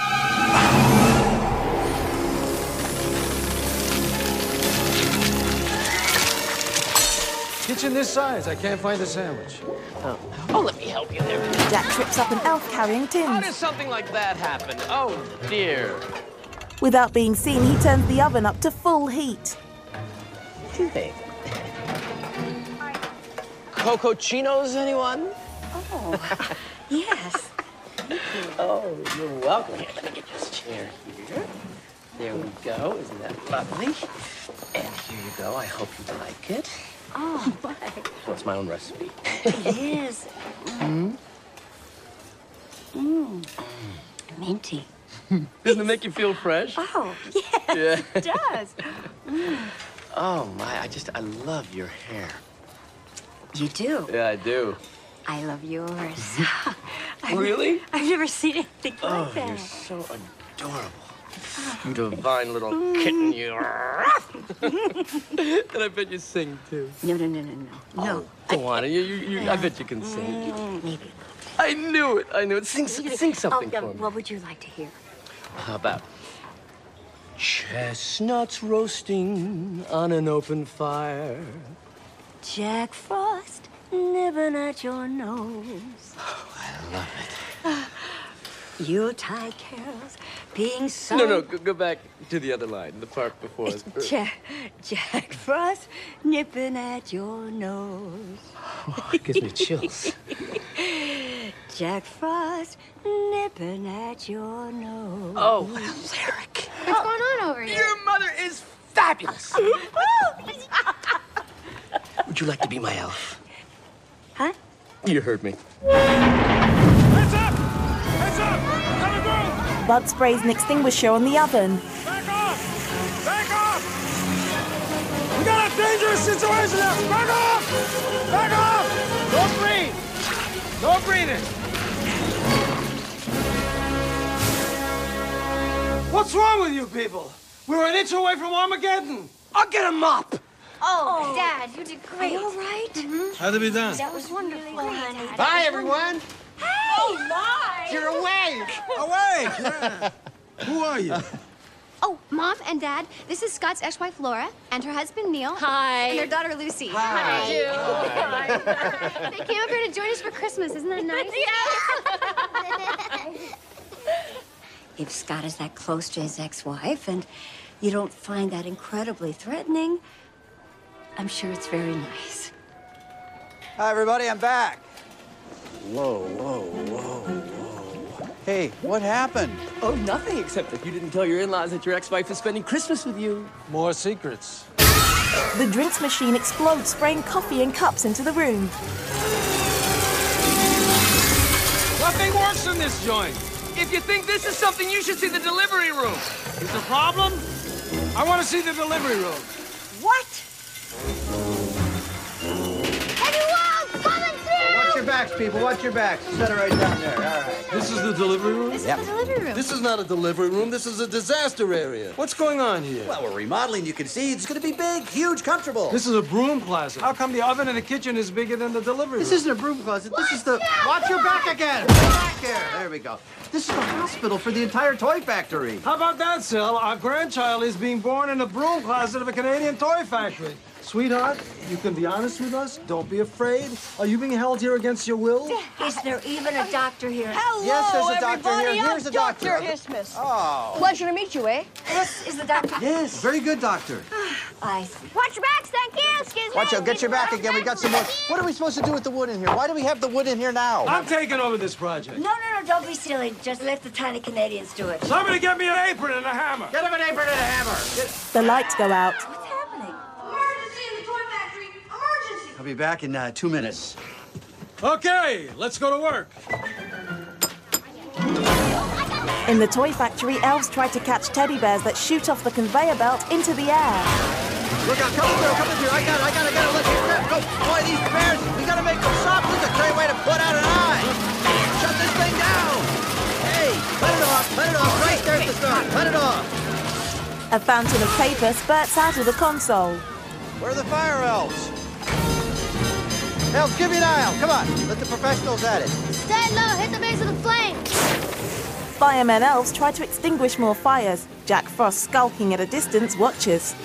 Kitchen this size. I can't find a sandwich. Oh, oh let me help you there. Jack trips up an elf carrying How tins. does something like that happen? Oh, dear. Without being seen, he turns the oven up to full heat. Hey. Coco Chinos, anyone? Oh, yes. Oh, you're welcome. Here, let me get this chair here. There we go. Isn't that lovely? And here you go. I hope you like it. Oh, my. Well, it's my own recipe. It is. Mm-hmm. Mmm. Minty. Doesn't it make you feel fresh? Oh, yes, Yeah. it does. Mm. Oh, my. I just, I love your hair. You do? Yeah, I do. I love yours. Really? I've, I've never seen anything Oh, like that. you're so adorable. You divine little kitten, you. And I bet you sing, too. No, no, no, no, no. No. Oh, go on. You, you, you, I bet you can sing. Mm, maybe. I knew it. I knew it. Sing, sing something oh, for um, me. What would you like to hear? How about chestnuts roasting on an open fire? Jack Frost nibbling at your nose. Oh, I love it. Yuletide carols being sung. No, no, go, go back to the other line, the part before. Jack, Jack Frost nipping at your nose. Oh, it gives me chills. Jack Frost nipping at your nose. Oh, what a lyric. What's going on over here? Your mother is fabulous. Would you like to be my elf? Huh? You heard me. Heads up! Heads up! Coming through! Bud sprays an extinguisher on the oven. Back off! Back off! We got a dangerous situation now! Back off! Back off! Don't breathe! Don't breathe it! What's wrong with you people? We were an inch away from Armageddon! I'll get him up! Oh, Dad, you did great. Are you all right? Mm-hmm. How'd it be done? That was wonderful, honey. Bye, everyone. Hey, bye! You're awake. Awake! Yeah. Who are you? Oh, Mom and Dad, this is Scott's ex-wife Laura and her husband Neil. Hi. And their daughter Lucy. Hi. Hi. They came up here to join us for Christmas. Isn't that nice? If Scott is that close to his ex-wife and you don't find that incredibly threatening, I'm sure it's very nice. Hi, everybody, I'm back. Whoa, whoa, whoa, whoa. Hey, what happened? Oh, nothing except that you didn't tell your in-laws that your ex-wife is spending Christmas with you. More secrets. The drinks machine explodes, spraying coffee and cups into the room. Nothing works in this joint. If you think this is something, you should see the delivery room. Is the problem? I want to see the delivery room. What? Anyone coming through? Watch your backs, people. Watch your backs. Set it right down there. All right. This is the delivery room? This Yep. is the delivery room. This is not a delivery room. This is a disaster area. What's going on here? Well, we're remodeling. You can see it's going to be big, huge, comfortable. This is a broom closet. How come the oven in the kitchen is bigger than the delivery This room? isn't a broom closet. This is the. Watch your back again. Back there. There we go. This is the hospital for the entire toy factory. How about that, Sil? Our grandchild is being born in the broom closet of a Canadian toy factory. Sweetheart, you can be honest with us. Don't be afraid. Are you being held here against your will? Is there even a doctor here? Hello, Yes, there's a doctor everybody. here. Here's I'm a doctor. Doctor Isthmus. Oh. Pleasure to meet you, eh? This is the doctor. Yes, very good, doctor. I see. Watch your backs, thank you. Excuse me. Watch out, get your back again. We got some more. What are we supposed to do with the wood in here? Why do we have the wood in here now? I'm taking over this project. No, no, no, don't be silly. Just let the tiny Canadians do it. Somebody get me an apron and a hammer. Get him an apron and a hammer. Get... The lights go out. What's happening? Emergency in the toy factory! Emergency! I'll be back in uh, two minutes. Okay, let's go to work. In the toy factory, elves try to catch teddy bears that shoot off the conveyor belt into the air. Look out, coming through, coming through. I got it, I got it, I got it. Let's get it. Go. Boy, these bears, we gotta make them soft. This is a great way to put out an eye. Shut this thing down. Hey, let it off, let it off. Right there's the start. Let it off. A fountain of paper spurts out of the console. Where are the fire elves? Elves, give me an aisle. Come on, let the professionals at it. Stay low, hit the base of the flame. Firemen elves try to extinguish more fires. Jack Frost, skulking at a distance, watches.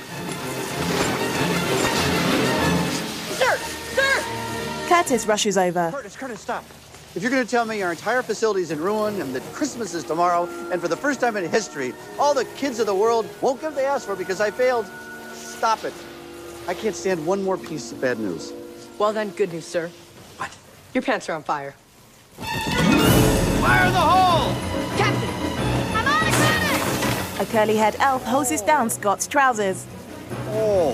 Sir! Sir! Curtis rushes over. Curtis, Curtis, stop. if you're going to tell me our entire facility's in ruin and that Christmas is tomorrow, and for the first time in history, all the kids of the world won't get what they asked for because I failed, stop it. I can't stand one more piece of bad news. Well then, good news, sir. What? Your pants are on fire. Fire in the hole! Captain! I'm on it, coming! A curly-haired elf hoses down Scott's trousers. Oh.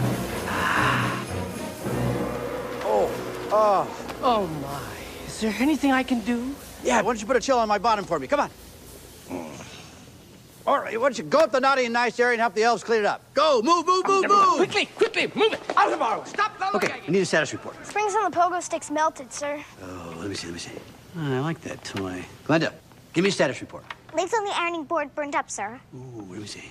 Oh. Oh. Oh, my. Is there anything I can do? Yeah, why don't you put a chill on my bottom for me? Come on. All right, why don't you go up the naughty and nice area and help the elves clean it up? Go, move, move, move, move! Quickly, quickly, move it! Out of borrow! Stop! Don't look Okay, at I you. need a status report. Springs on the pogo sticks melted, sir. Oh, let me see, let me see. Oh, I like that toy. Glenda, give me a status report. Legs on the ironing board burned up, sir. Ooh, let me see.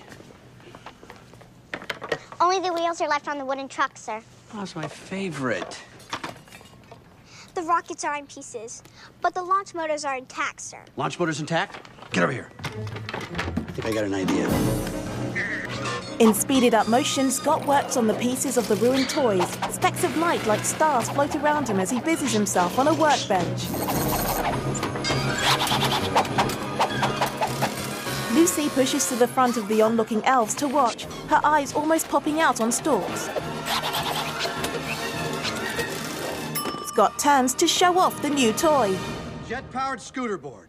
Only the wheels are left on the wooden truck, sir. Oh, that's my favorite. The rockets are in pieces, but the launch motors are intact, sir. Launch motor's intact? Get over here. I think I got an idea. In speeded-up motion, Scott works on the pieces of the ruined toys. Specks of light like stars float around him as he busies himself on a workbench. Lucy pushes to the front of the onlooking elves to watch, her eyes almost popping out on stalks. Scott turns to show off the new toy. Jet-powered scooter board.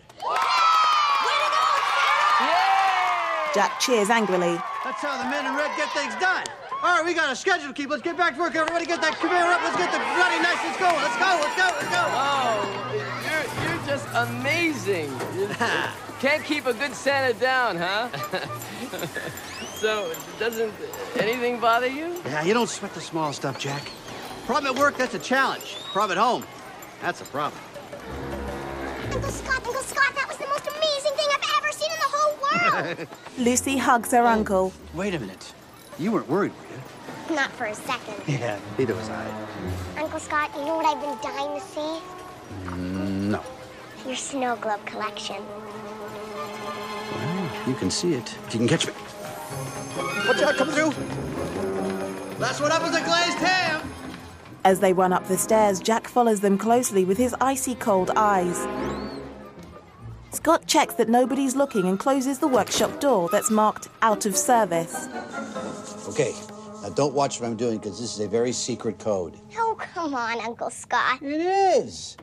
Jack cheers angrily. That's how the men in red get things done. All right, we got a schedule to keep. Let's get back to work. Everybody get that conveyor up. Let's get the bloody nice. Let's go. Let's go. Let's go. Let's go. Oh, you're, you're just amazing. Can't keep a good Santa down, huh? So, doesn't anything bother you? Yeah, you don't sweat the small stuff, Jack. Problem at work, that's a challenge. Problem at home, that's a problem. Uncle Scott, Uncle Scott, that was the most amazing thing I've ever seen in the whole world. Lucy hugs her uncle. Wait a minute. You weren't worried, were you? Not for a second. Yeah, neither was I. Uncle Scott, you know what I've been dying to see? Mm, no. Your snow globe collection. Well, you can see it if you can catch me. Watch out, come through. Last one up is a glazed ham. As they run up the stairs, Jack follows them closely with his icy cold eyes. Scott checks that nobody's looking and closes the workshop door that's marked out of service. Okay, now don't watch what I'm doing because this is a very secret code. Oh, come on, Uncle Scott. It is.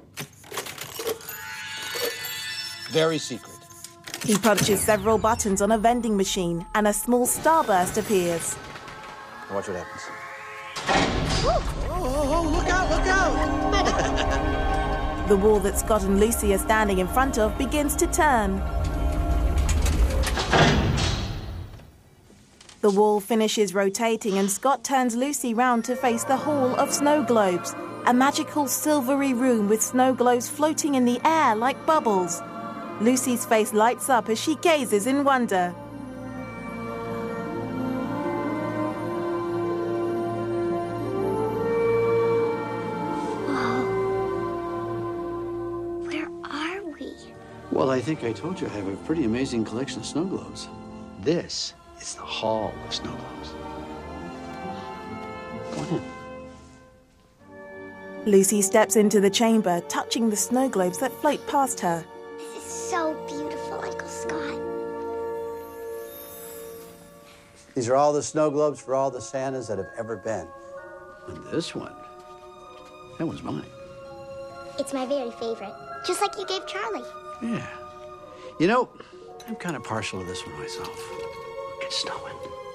Very secret. He punches several buttons on a vending machine and a small starburst appears. Now watch what happens. Oh, oh, oh, look out, look out! The wall that Scott and Lucy are standing in front of begins to turn. The wall finishes rotating and Scott turns Lucy round to face the Hall of Snow Globes, a magical silvery room with snow globes floating in the air like bubbles. Lucy's face lights up as she gazes in wonder. Well, I think I told you I have a pretty amazing collection of snow globes. This is the Hall of Snow Globes. Go on in. Lucy steps into the chamber, touching the snow globes that float past her. This is so beautiful, Uncle Scott. These are all the snow globes for all the Santas that have ever been. And this one, that one's mine. It's my very favorite, just like you gave Charlie. Yeah. You know, I'm kind of partial to this one myself. Look, it's snowing.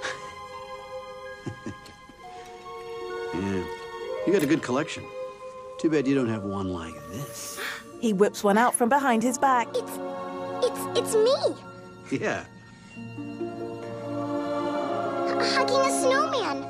Yeah. You got a good collection. Too bad you don't have one like this. He whips one out from behind his back. It's... it's... it's me! Yeah. H- hugging a snowman.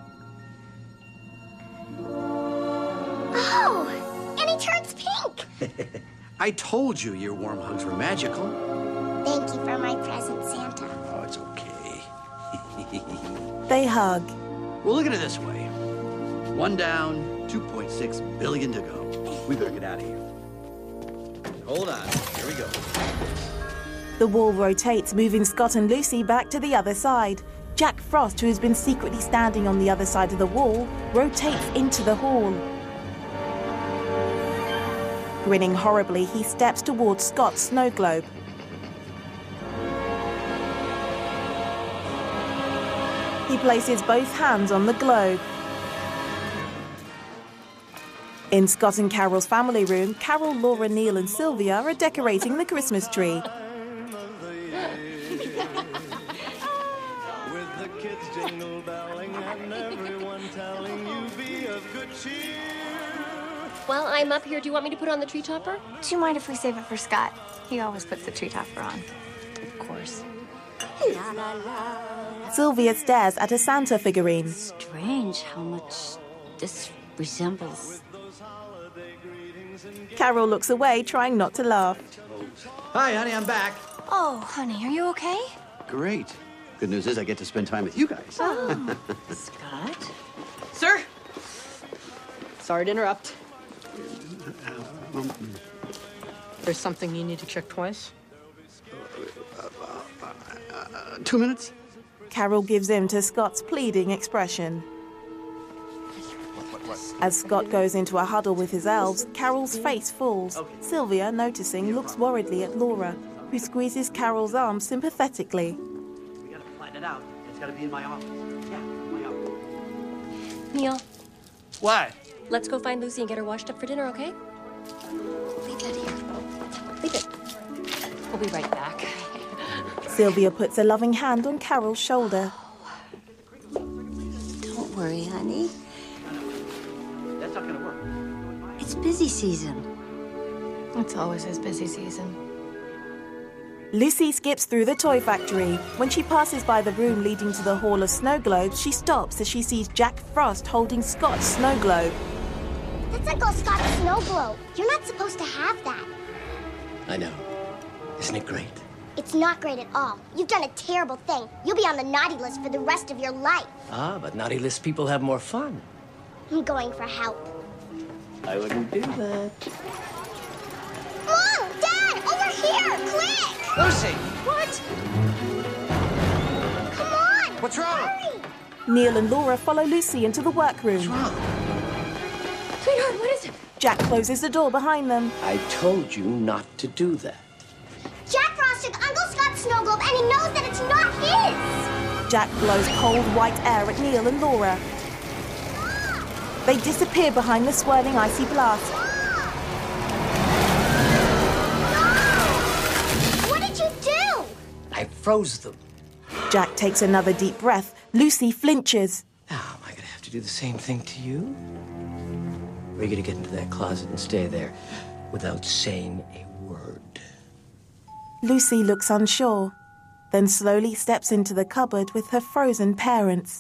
Oh! And he turns pink! I told you your warm hugs were magical. Thank you for my present, Santa. Oh, it's okay. They hug. Well, look at it this way. One down, two point six billion to go. We better get out of here. Hold on. Here we go. The wall rotates, moving Scott and Lucy back to the other side. Jack Frost, who has been secretly standing on the other side of the wall, rotates into the hall. Grinning horribly, he steps towards Scott's snow globe. He places both hands on the globe. In Scott and Carol's family room, Carol, Laura, Neil and Sylvia are decorating the Christmas tree. While I'm up here, do you want me to put on the tree topper? Do you mind if we save it for Scott? He always puts the tree topper on. Of course. Sylvia stares at a Santa figurine. Strange how much this resembles. Carol looks away, trying not to laugh. Hi, honey, I'm back. Oh, honey, are you okay? Great. Good news is I get to spend time with you guys. Oh, Scott? Sir? Sorry to interrupt. There's something you need to check twice? Uh, two minutes? Carol gives in to Scott's pleading expression. As Scott goes into a huddle with his elves, Carol's face falls. Sylvia, noticing, looks worriedly at Laura, who squeezes Carol's arm sympathetically. We gotta plan it out. It's gotta be in my office. Yeah, in my office. Neil, What? let's go find Lucy and get her washed up for dinner, okay? Leave that here. Leave it. We'll be right back. Sylvia puts a loving hand on Carol's shoulder. Don't worry, honey. That's not gonna work. It's busy season. It's always his busy season. Lucy skips through the toy factory. When she passes by the room leading to the Hall of Snow Globes, she stops as she sees Jack Frost holding Scott's snow globe. That's Uncle Scott's snow globe. You're not supposed to have that. I know. Isn't it great? It's not great at all. You've done a terrible thing. You'll be on the naughty list for the rest of your life. Ah, but naughty list people have more fun. I'm going for help. I wouldn't do that. Mom! Dad! Over here! Quick! Lucy! What? Come on! What's wrong? Hurry! Neil and Laura follow Lucy into the workroom. What's wrong? Sweetheart, what is it? Jack closes the door behind them. I told you not to do that. Jack Frost took Uncle Scott's snow globe and he knows that it's not his! Jack blows cold white air at Neil and Laura. They disappear behind the swirling icy blast. No! What did you do? I froze them. Jack takes another deep breath. Lucy flinches. Now, am I gonna have to do the same thing to you? Or are you gonna get into that closet and stay there without saying a word? Lucy looks unsure, then slowly steps into the cupboard with her frozen parents.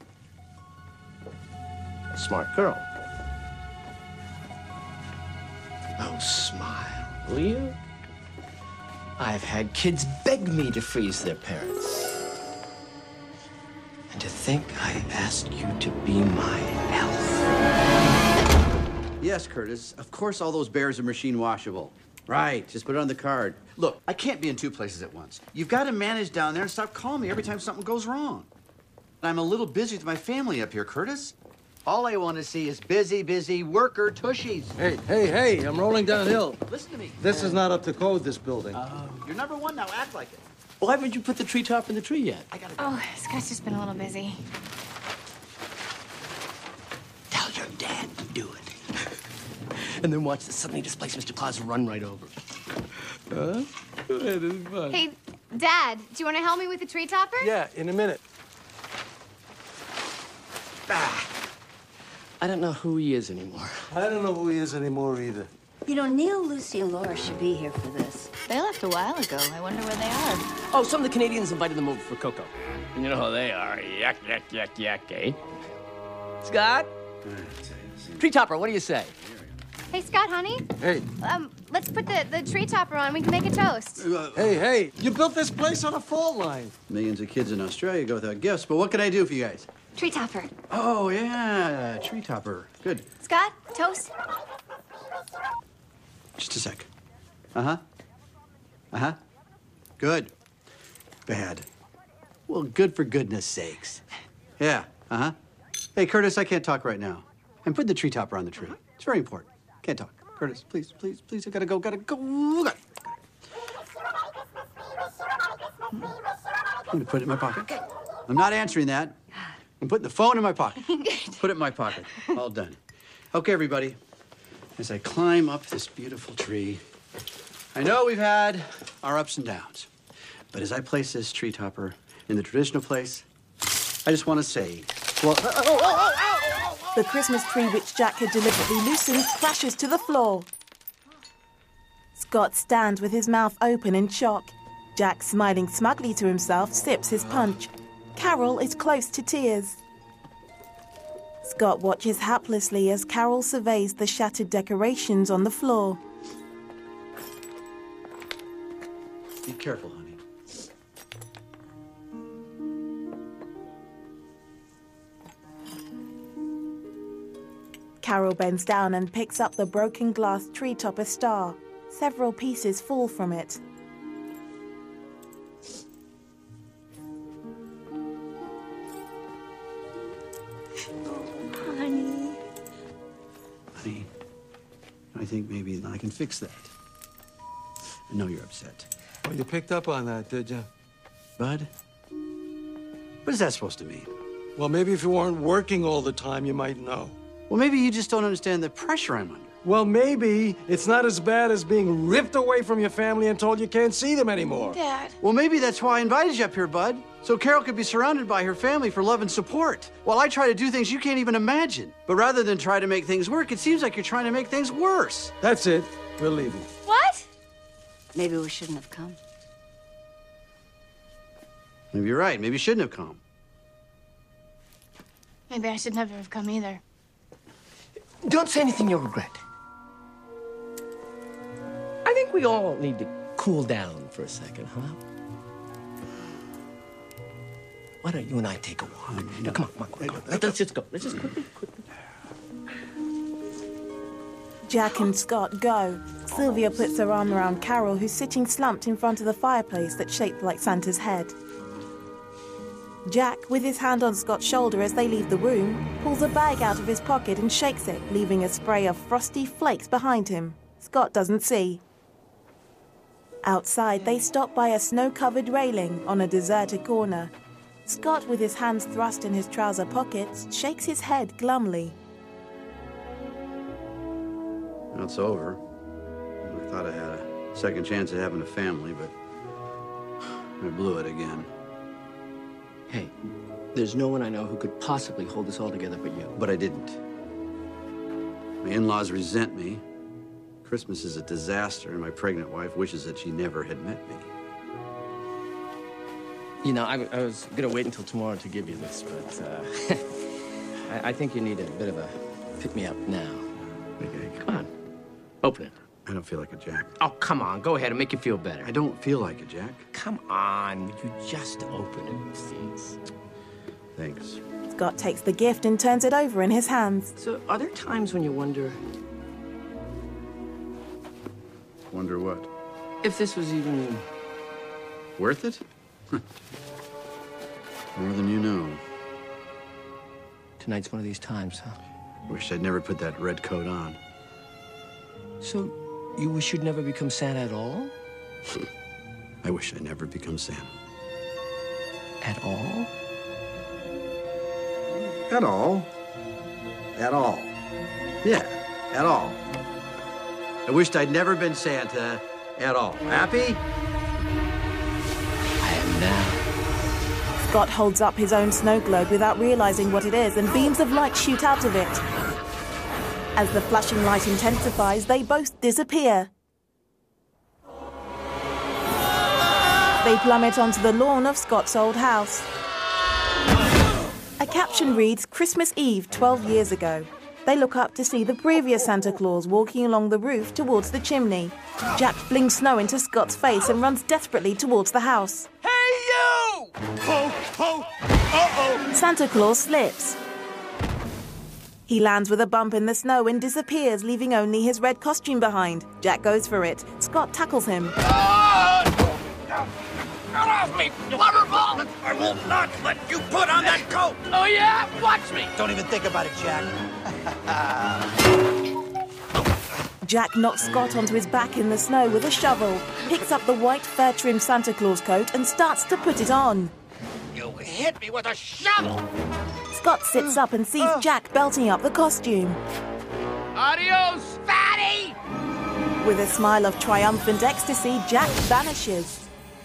Smart girl. Oh, smile, will you? I've had kids beg me to freeze their parents. And to think I asked you to be my elf. Yes, Curtis. Of course all those bears are machine washable. Right, just put it on the card. Look, I can't be in two places at once. You've got to manage down there and stop calling me every time something goes wrong. I'm a little busy with my family up here, Curtis. All I want to see is busy, busy worker tushies. Hey, hey, hey, I'm rolling downhill. Listen to me. This is not up to code, this building. Uh, you're number one now. Act like it. Why haven't you put the tree top in the tree yet? I gotta go. Oh, Scott's just been a little busy. Tell your dad to do it. And then watch the suddenly displaced Mister Claus run right over. Huh? That is fun. Hey, Dad, do you want to help me with the tree topper? Yeah, in a minute. Ah, I don't know who he is anymore. I don't know who he is anymore either. You know, Neil, Lucy, and Laura should be here for this. They left a while ago. I wonder where they are. Oh, some of the Canadians invited them over for cocoa. And you know how they are. Yak, yak, yak, yak, eh? Scott? Tree topper, what do you say? Hey, Scott, honey. Hey. Um, let's put the, the tree topper on. We can make a toast. Hey, hey, you built this place on a fault line. Millions of kids in Australia go without gifts, but what can I do for you guys? Tree topper. Oh, yeah, tree topper. Good. Scott, toast. Just a sec. Uh-huh. Uh-huh. Good. Bad. Well, good for goodness sakes. Yeah, uh-huh. Hey, Curtis, I can't talk right now. And put the tree topper on the tree. It's very important. Can't talk. Curtis, please, please, please, I gotta go, gotta go. Gotta... I'm gonna put it in my pocket. I'm not answering that. I'm putting the phone in my pocket. Put it in my pocket. All done. Okay, everybody. As I climb up this beautiful tree, I know we've had our ups and downs, but as I place this tree topper in the traditional place, I just want to say, well, oh, oh, oh, oh, oh. The Christmas tree which Jack had deliberately loosened crashes to the floor. Scott stands with his mouth open in shock. Jack, smiling smugly to himself, sips his punch. Carol is close to tears. Scott watches haplessly as Carol surveys the shattered decorations on the floor. Be careful, honey. Carol bends down and picks up the broken glass treetopper star. Several pieces fall from it. Honey. Honey, I think maybe I can fix that. I know you're upset. Well, you picked up on that, did you? Bud? What is that supposed to mean? Well, maybe if you weren't working all the time, you might know. Well, maybe you just don't understand the pressure I'm under. Well, maybe it's not as bad as being ripped away from your family and told you can't see them anymore. Dad. Well, maybe that's why I invited you up here, Bud. So Carol could be surrounded by her family for love and support, while I try to do things you can't even imagine. But rather than try to make things work, it seems like you're trying to make things worse. That's it. We're leaving. What? Maybe we shouldn't have come. Maybe you're right. Maybe you shouldn't have come. Maybe I should never have come either. Don't say anything you'll regret. I think we all need to cool down for a second, huh? Why don't you and I take a walk? No, come on, come on, come on. Let's just go. Let's just quickly, quickly. Jack and Scott go. Sylvia puts her arm around Carol, who's sitting slumped in front of the fireplace that's shaped like Santa's head. Jack, with his hand on Scott's shoulder as they leave the room, pulls a bag out of his pocket and shakes it, leaving a spray of frosty flakes behind him. Scott doesn't see. Outside, they stop by a snow-covered railing on a deserted corner. Scott, with his hands thrust in his trouser pockets, shakes his head glumly. Well, it's over. I thought I had a second chance at having a family, but I blew it again. Hey, there's no one I know who could possibly hold this all together but you. But I didn't. My in-laws resent me. Christmas is a disaster, and my pregnant wife wishes that she never had met me. You know, I, I was gonna wait until tomorrow to give you this, but uh, I, I think you need a bit of a pick-me-up now. Okay. Come on, open it. I don't feel like a Jack. Oh, come on, go ahead and make you feel better. I don't feel like a Jack. Come on, would you just open it, please? Thanks. Scott takes the gift and turns it over in his hands. So, are there times when you wonder... Wonder what? If this was even... Worth it? More than you know. Tonight's one of these times, huh? Wish I'd never put that red coat on. So, you wish you'd never become Santa at all? I wish I'd never become Santa. At all? At all. At all. Yeah, at all. I wished I'd never been Santa at all. Happy? I am now. Scott holds up his own snow globe without realizing what it is, and beams of light shoot out of it. As the flashing light intensifies, they both disappear. They plummet onto the lawn of Scott's old house. A caption reads, Christmas Eve, twelve years ago. They look up to see the previous Santa Claus walking along the roof towards the chimney. Jack flings snow into Scott's face and runs desperately towards the house. Hey, you! Ho, ho, uh-oh! Santa Claus slips. He lands with a bump in the snow and disappears, leaving only his red costume behind. Jack goes for it. Scott tackles him. Ah! Get off me, blubberball! I will not let you put on that coat! Oh, yeah? Watch me! Don't even think about it, Jack. Jack knocks Scott onto his back in the snow with a shovel, picks up the white fur-trimmed Santa Claus coat and starts to put it on. You hit me with a shovel! Scott sits up and sees Jack belting up the costume. Adios, fatty! With a smile of triumphant ecstasy, Jack vanishes.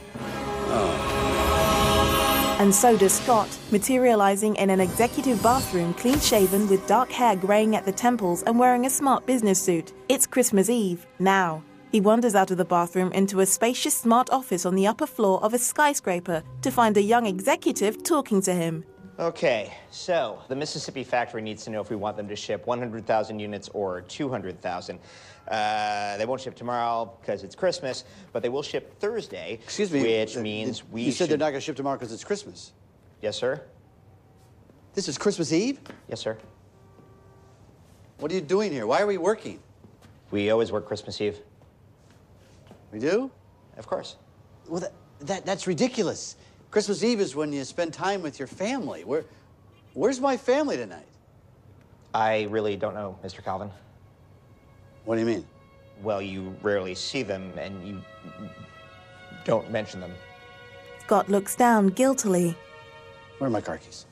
And so does Scott, materializing in an executive bathroom, clean-shaven with dark hair graying at the temples and wearing a smart business suit. It's Christmas Eve, now. He wanders out of the bathroom into a spacious smart office on the upper floor of a skyscraper to find a young executive talking to him. Okay, so the Mississippi factory needs to know if we want them to ship one hundred thousand units or two hundred thousand. Uh, they won't ship tomorrow because it's Christmas, but they will ship Thursday. Excuse me. Which uh, means you, we You said should... they're not going to ship tomorrow because it's Christmas. Yes, sir. This is Christmas Eve? Yes, sir. What are you doing here? Why are we working? We always work Christmas Eve. We do? Of course. Well, that, that that's ridiculous. Christmas Eve is when you spend time with your family. Where, where's my family tonight? I really don't know, Mister Calvin. What do you mean? Well, you rarely see them, and you don't mention them. Scott looks down guiltily. Where are my car keys?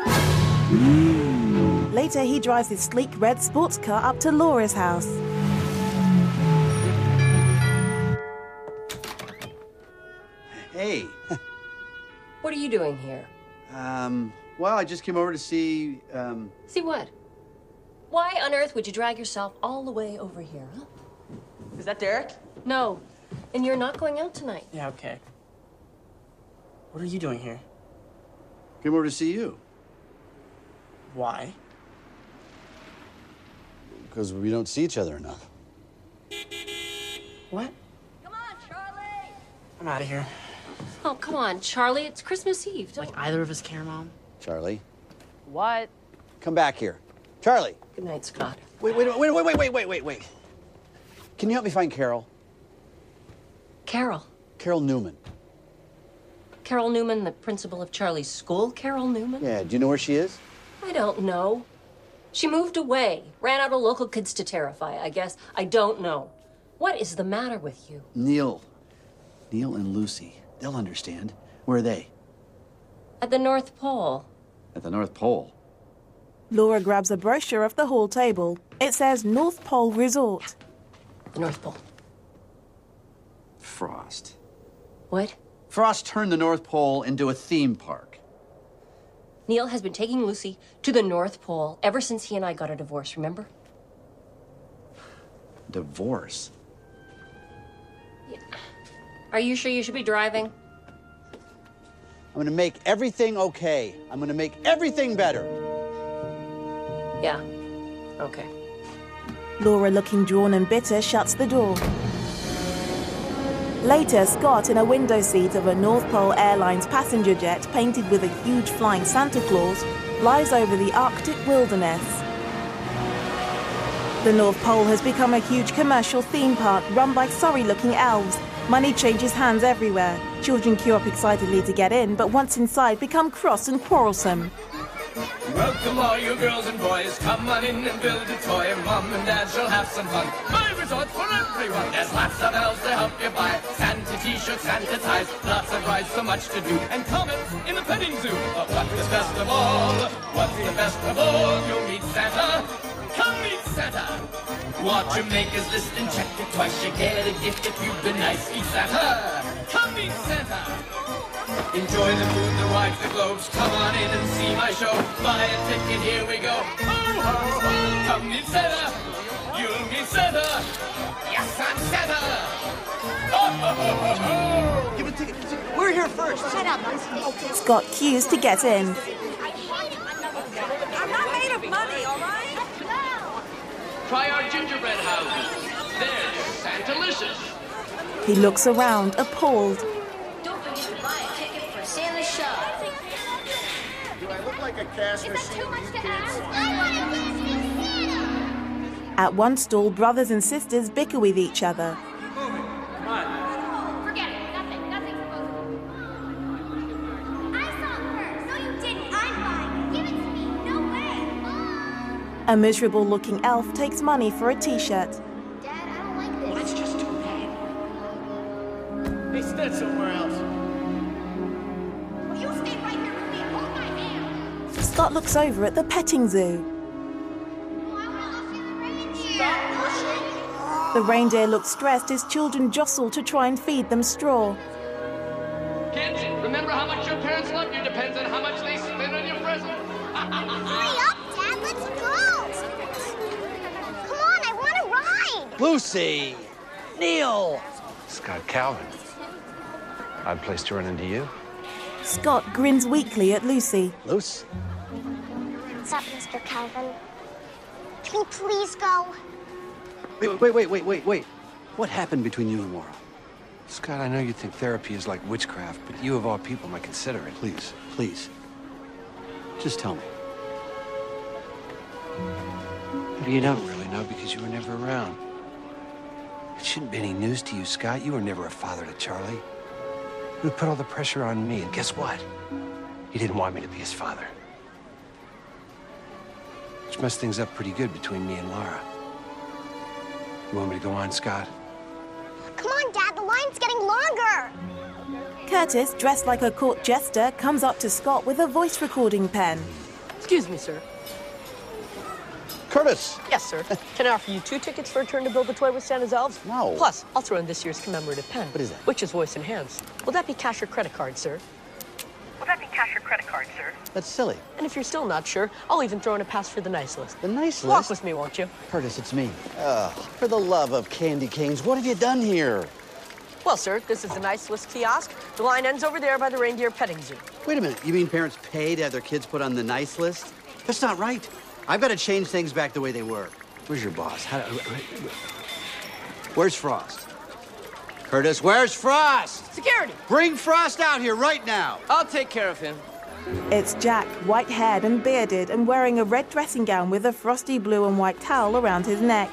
Later, he drives his sleek red sports car up to Laura's house. Hey. What are you doing here? Um, well, I just came over to see, um... See what? Why on earth would you drag yourself all the way over here, huh? Is that Derek? No. And you're not going out tonight. Yeah, okay. What are you doing here? Came over to see you. Why? Because we don't see each other enough. What? Come on, Charlie! I'm out of here. Oh, come on, Charlie. It's Christmas Eve. Like either of us care, Mom? Charlie. What? Come back here. Charlie. Good night, Scott. Wait, wait, wait, wait, wait, wait, wait, wait, wait. Can you help me find Carol? Carol. Carol Newman. Carol Newman, the principal of Charlie's school? Carol Newman? Yeah, do you know where she is? I don't know. She moved away, ran out of local kids to terrify, I guess. I don't know. What is the matter with you? Neil. Neil and Lucy. They'll understand. Where are they? At the North Pole. At the North Pole. Laura grabs a brochure off the hall table. It says North Pole Resort. The North Pole. Frost. What? Frost turned the North Pole into a theme park. Neil has been taking Lucy to the North Pole ever since he and I got a divorce, remember? Divorce? Yeah. Are you sure you should be driving? I'm gonna make everything okay. I'm gonna make everything better. Yeah. Okay. Laura, looking drawn and bitter, shuts the door. Later, Scott, in a window seat of a North Pole Airlines passenger jet painted with a huge flying Santa Claus, flies over the Arctic wilderness. The North Pole has become a huge commercial theme park run by sorry-looking elves. Money changes hands everywhere. Children queue up excitedly to get in, but once inside, become cross and quarrelsome. Welcome all you girls and boys, come on in and build a toy. Mom and Dad shall have some fun. My resort for everyone. There's lots of elves to help you buy. Santa t-shirts, Santa ties, lots of rides, so much to do. And comments in the petting zoo. But what is best of all? What's the best of all? You'll meet Santa. Come meet Santa. What you make is list and check it twice. You get a gift if you've been nice. Meet Santa. Come meet Santa. Enjoy the food, the rides, the globes. Come on in and see my show. Buy a ticket, here we go. Ho, ho, ho. Come meet Santa. You'll meet Santa. Yes, I'm Santa. Ho, ho, ho, ho, ho. Give a ticket. We're here first. Shut up, Lucy. Scott queues to get in. I'm not made of money, all right? Try our gingerbread houses. There's Santalicious. He looks around, appalled. Don't forget to buy a ticket for Santa's show. Do I look like a cash machine? Too much to ask? I want to dance with Santa. At one stall, brothers and sisters bicker with each other. Come on. Forget it. Nothing. Nothing supposed to. I saw it first. No, you didn't. I'm buying it. Give it to me. No way. A miserable-looking elf takes money for a t-shirt. Dad, Scott looks over at the petting zoo. The reindeer look stressed as children jostle to try and feed them straw. Kids, remember how much your parents love you depends on how much they spend on your present. Hurry up, Dad. Let's go. Come on, I want to ride. Lucy! Neil! Scott Calvin. Odd place to run into you. Scott grins weakly at Lucy. Luce? What's up, Mister Calvin? Can we please go? Wait, wait, wait, wait, wait, wait. What happened between you and Laura? Scott, I know you think therapy is like witchcraft, but you of all people might consider it. Please, please. Just tell me. Maybe you don't really know because you were never around. It shouldn't be any news to you, Scott. You were never a father to Charlie. He would put all the pressure on me, and guess what? He didn't want me to be his father. Which messed things up pretty good between me and Laura. You want me to go on, Scott? Come on, Dad. The line's getting longer. Curtis, dressed like a court jester, comes up to Scott with a voice recording pen. Excuse me, sir. Curtis! Yes, sir. Can I offer you two tickets for a turn to build a toy with Santa's elves? No. Plus, I'll throw in this year's commemorative pen. What is that? Witch's voice and hands. Will that be cash or credit card, sir? Will that be cash or credit card, sir? That's silly. And if you're still not sure, I'll even throw in a pass for the nice list. The nice Walk list? with me, won't you? Curtis, it's me. Ugh, for the love of candy canes, what have you done here? Well, sir, this is the nice list kiosk. The line ends over there by the reindeer petting zoo. Wait a minute, you mean parents pay to have their kids put on the nice list? That's not right. I've got to change things back the way they were. Where's your boss? How, where's Frost? Curtis, where's Frost? Security! Bring Frost out here right now. I'll take care of him. It's Jack, white-haired and bearded, and wearing a red dressing gown with a frosty blue and white towel around his neck.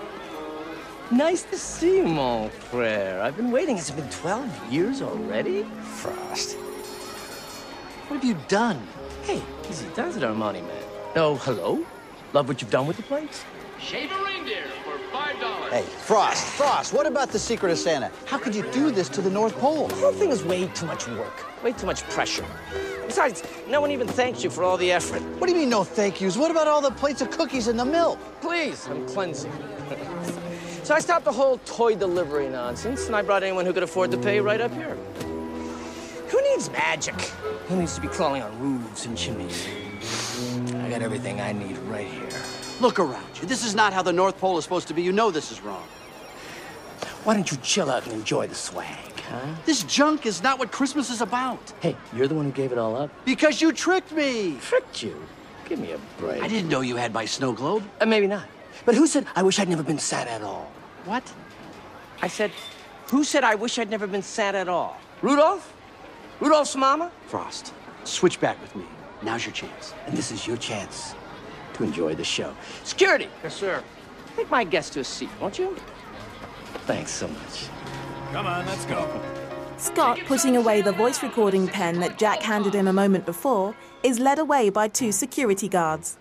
Nice to see you, mon frere. I've been waiting. It's been twelve years already? Frost. What have you done? Hey, easy does it, Armani man. No, hello? Love what you've done with the place? Shave a reindeer for five dollars. Hey, Frost, Frost, what about the secret of Santa? How could you do this to the North Pole? The whole thing is way too much work. Way too much pressure. Besides, no one even thanks you for all the effort. What do you mean, no thank yous? What about all the plates of cookies and the milk? Please, I'm cleansing. So I stopped the whole toy delivery nonsense, and I brought anyone who could afford to pay right up here. Who needs magic? Who needs to be crawling on roofs and chimneys? I got everything I need right here. Look around you. This is not how the North Pole is supposed to be. You know this is wrong. Why don't you chill out and enjoy the swag, huh? This junk is not what Christmas is about. Hey, you're the one who gave it all up? Because you tricked me. Tricked you? Give me a break. I didn't know you had my snow globe. Uh, maybe not. But who said I wish I'd never been Santa at all? What? I said, who said I wish I'd never been Santa at all? Rudolph? Rudolph's mama? Frost, switch back with me. Now's your chance. And this is your chance to enjoy the show. Security! Yes, sir. Take my guest to a seat, won't you? Thanks so much. Come on, let's go. Scott, putting away the voice recording pen that Jack handed him a moment before, is led away by two security guards.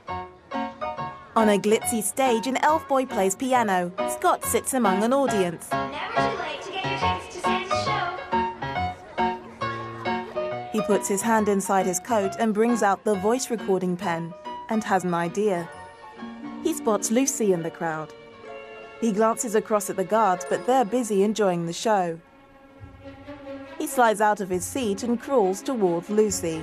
On a glitzy stage, an elf boy plays piano. Scott sits among an audience. Never too late to get your tickets to Santa's show. He puts his hand inside his coat and brings out the voice recording pen and has an idea. He spots Lucy in the crowd. He glances across at the guards, but they're busy enjoying the show. He slides out of his seat and crawls towards Lucy.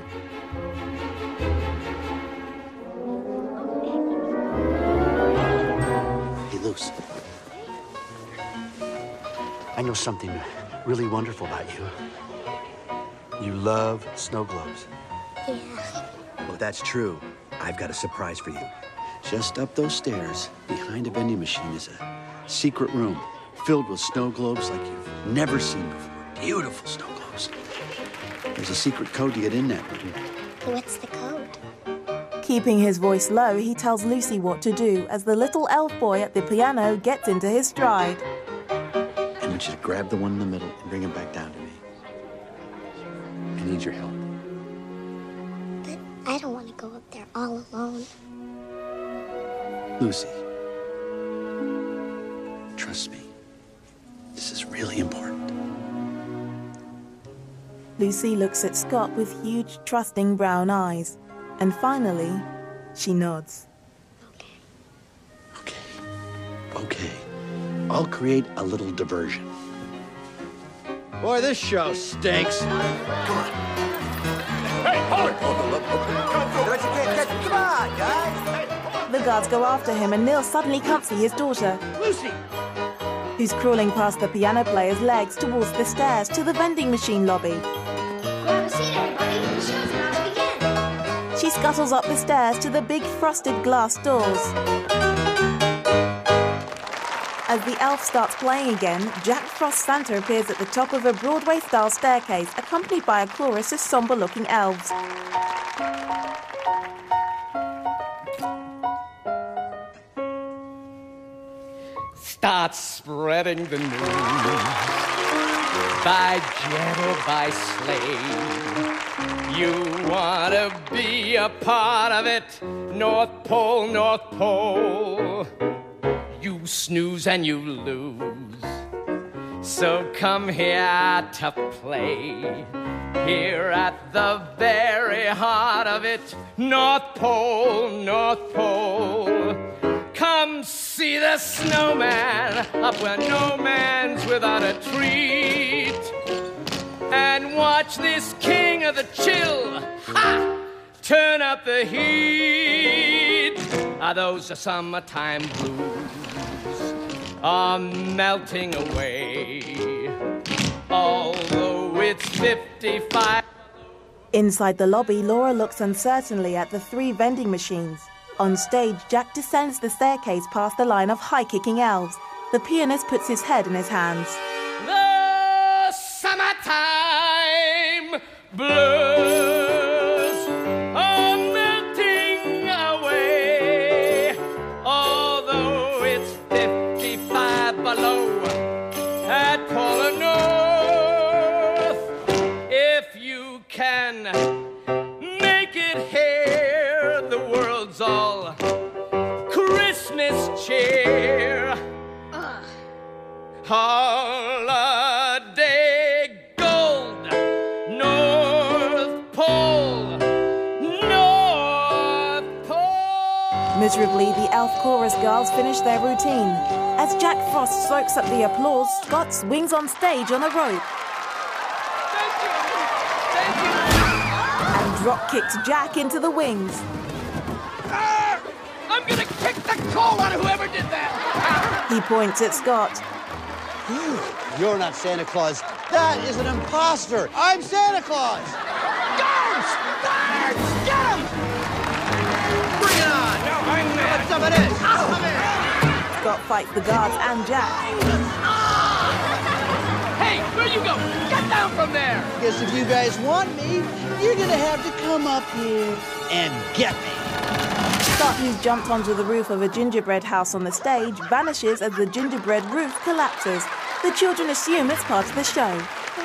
Luce, I know something really wonderful about you. You love snow globes. Yeah. Well, if that's true, I've got a surprise for you. Just up those stairs, behind a vending machine, is a secret room filled with snow globes like you've never seen before. Beautiful snow globes. There's a secret code to get in that room. What's the code? Keeping his voice low, he tells Lucy what to do as the little elf boy at the piano gets into his stride. I want you to grab the one in the middle and bring him back down to me. I need your help. But I don't want to go up there all alone. Lucy, trust me. This is really important. Lucy looks at Scott with huge, trusting brown eyes. And finally, she nods. Okay, I'll create a little diversion. Boy, this show stinks. Come on. Hey, hold it! Don't you can't catch me. Come on, guys! The guards go after him and Neil suddenly can't see his daughter, Lucy! who's crawling past the piano player's legs towards the stairs to the vending machine lobby. Grab a seat, everybody. The show's about to begin. She scuttles up the stairs to the big frosted glass doors. As the elf starts playing again, Jack Frost Santa appears at the top of a Broadway-style staircase, accompanied by a chorus of somber-looking elves. Start spreading the news by jet or by sleigh. You want to be a part of it, North Pole, North Pole. You snooze and you lose. So come here to play. Here at the very heart of it, North Pole, North Pole. Come see the snowman up where no man's without a treat. And watch this king of the chill, ha! Turn up the heat. Ah, those are summertime blues are melting away. Although it's fifty-five. Inside the lobby, Laura looks uncertainly at the three vending machines. On stage, Jack descends the staircase past the line of high-kicking elves. The pianist puts his head in his hands. The summertime blues are melting away. Although it's fifty-five below at Polar North, if you can make it here, the world's all Christmas cheer. Uh. Holiday gold, North Pole, North Pole. Miserably, the elf chorus girls finish their routine. As Jack Frost soaks up the applause, Scott swings on stage on a rope. And drop kicks Jack into the wings. Ah! I'm gonna kick the coal out of whoever did that! He points at Scott. You're not Santa Claus. That is an imposter. I'm Santa Claus. Guards! Guards! Get him! Bring it on! No, I'm mad. What's up with this? Come here. Scott fights the guards and Jack. Hey, where you go? Get down from there! Guess if you guys want me, you're gonna have to come up here and get me. Scott, who's jumped onto the roof of a gingerbread house on the stage, vanishes as the gingerbread roof collapses. The children assume it's part of the show.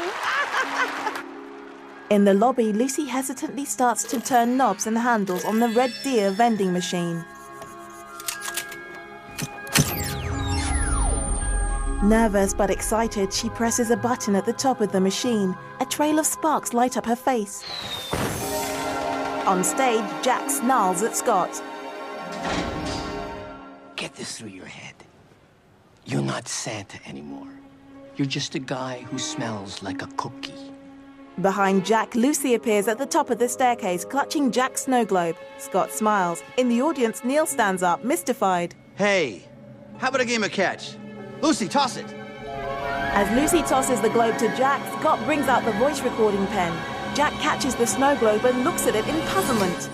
In the lobby, Lucy hesitantly starts to turn knobs and handles on the Red Deer vending machine. Nervous but excited, she presses a button at the top of the machine. A trail of sparks light up her face. On stage, Jack snarls at Scott. Get this through your head. You're not Santa anymore. You're just a guy who smells like a cookie. Behind Jack, Lucy appears at the top of the staircase, clutching Jack's snow globe. Scott smiles. In the audience, Neil stands up, mystified. Hey, how about a game of catch? Lucy, toss it. As Lucy tosses the globe to Jack, Scott brings out the voice recording pen. Jack catches the snow globe and looks at it in puzzlement.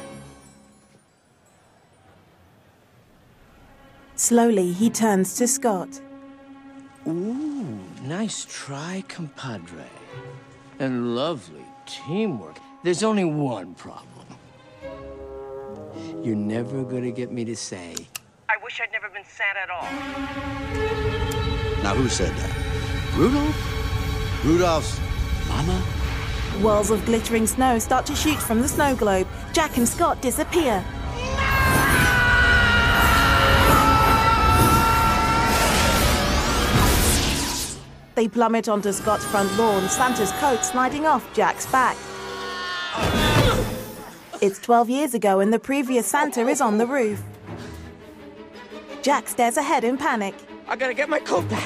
Slowly, he turns to Scott. Ooh, nice try, compadre. And lovely teamwork. There's only one problem. You're never gonna get me to say, I wish I'd never been Santa at all. Now, who said that? Rudolph? Rudolph's mama? Whirls of glittering snow start to shoot from the snow globe. Jack and Scott disappear. They plummet onto Scott's front lawn, Santa's coat sliding off Jack's back. It's twelve years ago and the previous Santa is on the roof. Jack stares ahead in panic. I gotta get my coat back.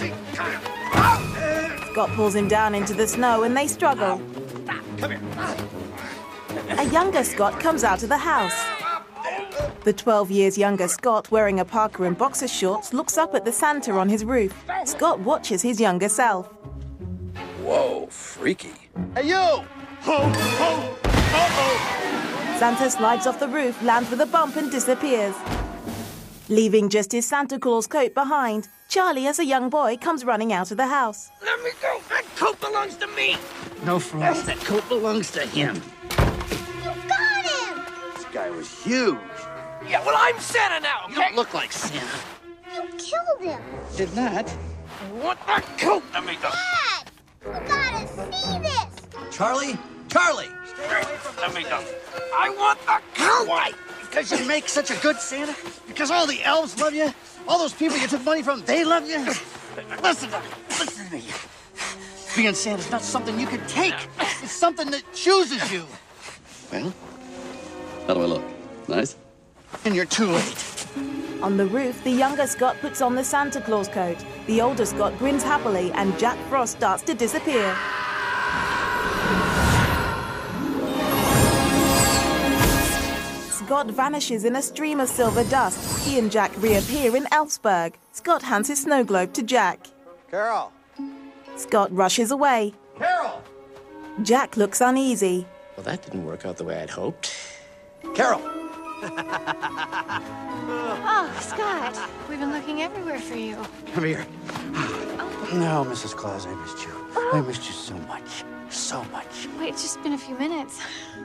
Scott pulls him down into the snow and they struggle. Come here. A younger Scott comes out of the house. The twelve years younger Scott, wearing a parka and boxer shorts, looks up at the Santa on his roof. Scott watches his younger self. Whoa, freaky. Hey, you! Ho, ho, uh-oh! Santa slides off the roof, lands with a bump and disappears. Leaving just his Santa Claus coat behind, Charlie, as a young boy, comes running out of the house. Let me go. That coat belongs to me. No, Frost, that coat belongs to him. You got him! This guy was huge. Yeah, well, I'm Santa now, okay? You don't look like Santa. You killed him! Did not. I want that coat. Let me go. Dad! You gotta see this! Charlie? Charlie! Stay away from Let me go. I want the coat. Why? Because you make such a good Santa? Because all the elves love you? All those people you took money from, they love you? Listen to me. Listen to me. Being Santa's not something you can take. It's something that chooses you. Well, how do I look? Nice? And you're too late. On the roof, the younger Scott puts on the Santa Claus coat. The older Scott grins happily, and Jack Frost starts to disappear. Scott vanishes in a stream of silver dust. He and Jack reappear in Elfsburg. Scott hands his snow globe to Jack. Carol! Scott rushes away. Carol! Jack looks uneasy. Well, that didn't work out the way I'd hoped. Carol! Oh, Scott, we've been looking everywhere for you. Come here. No, Missus Claus, I missed you. I missed you so much. So much. Wait, it's just been a few minutes.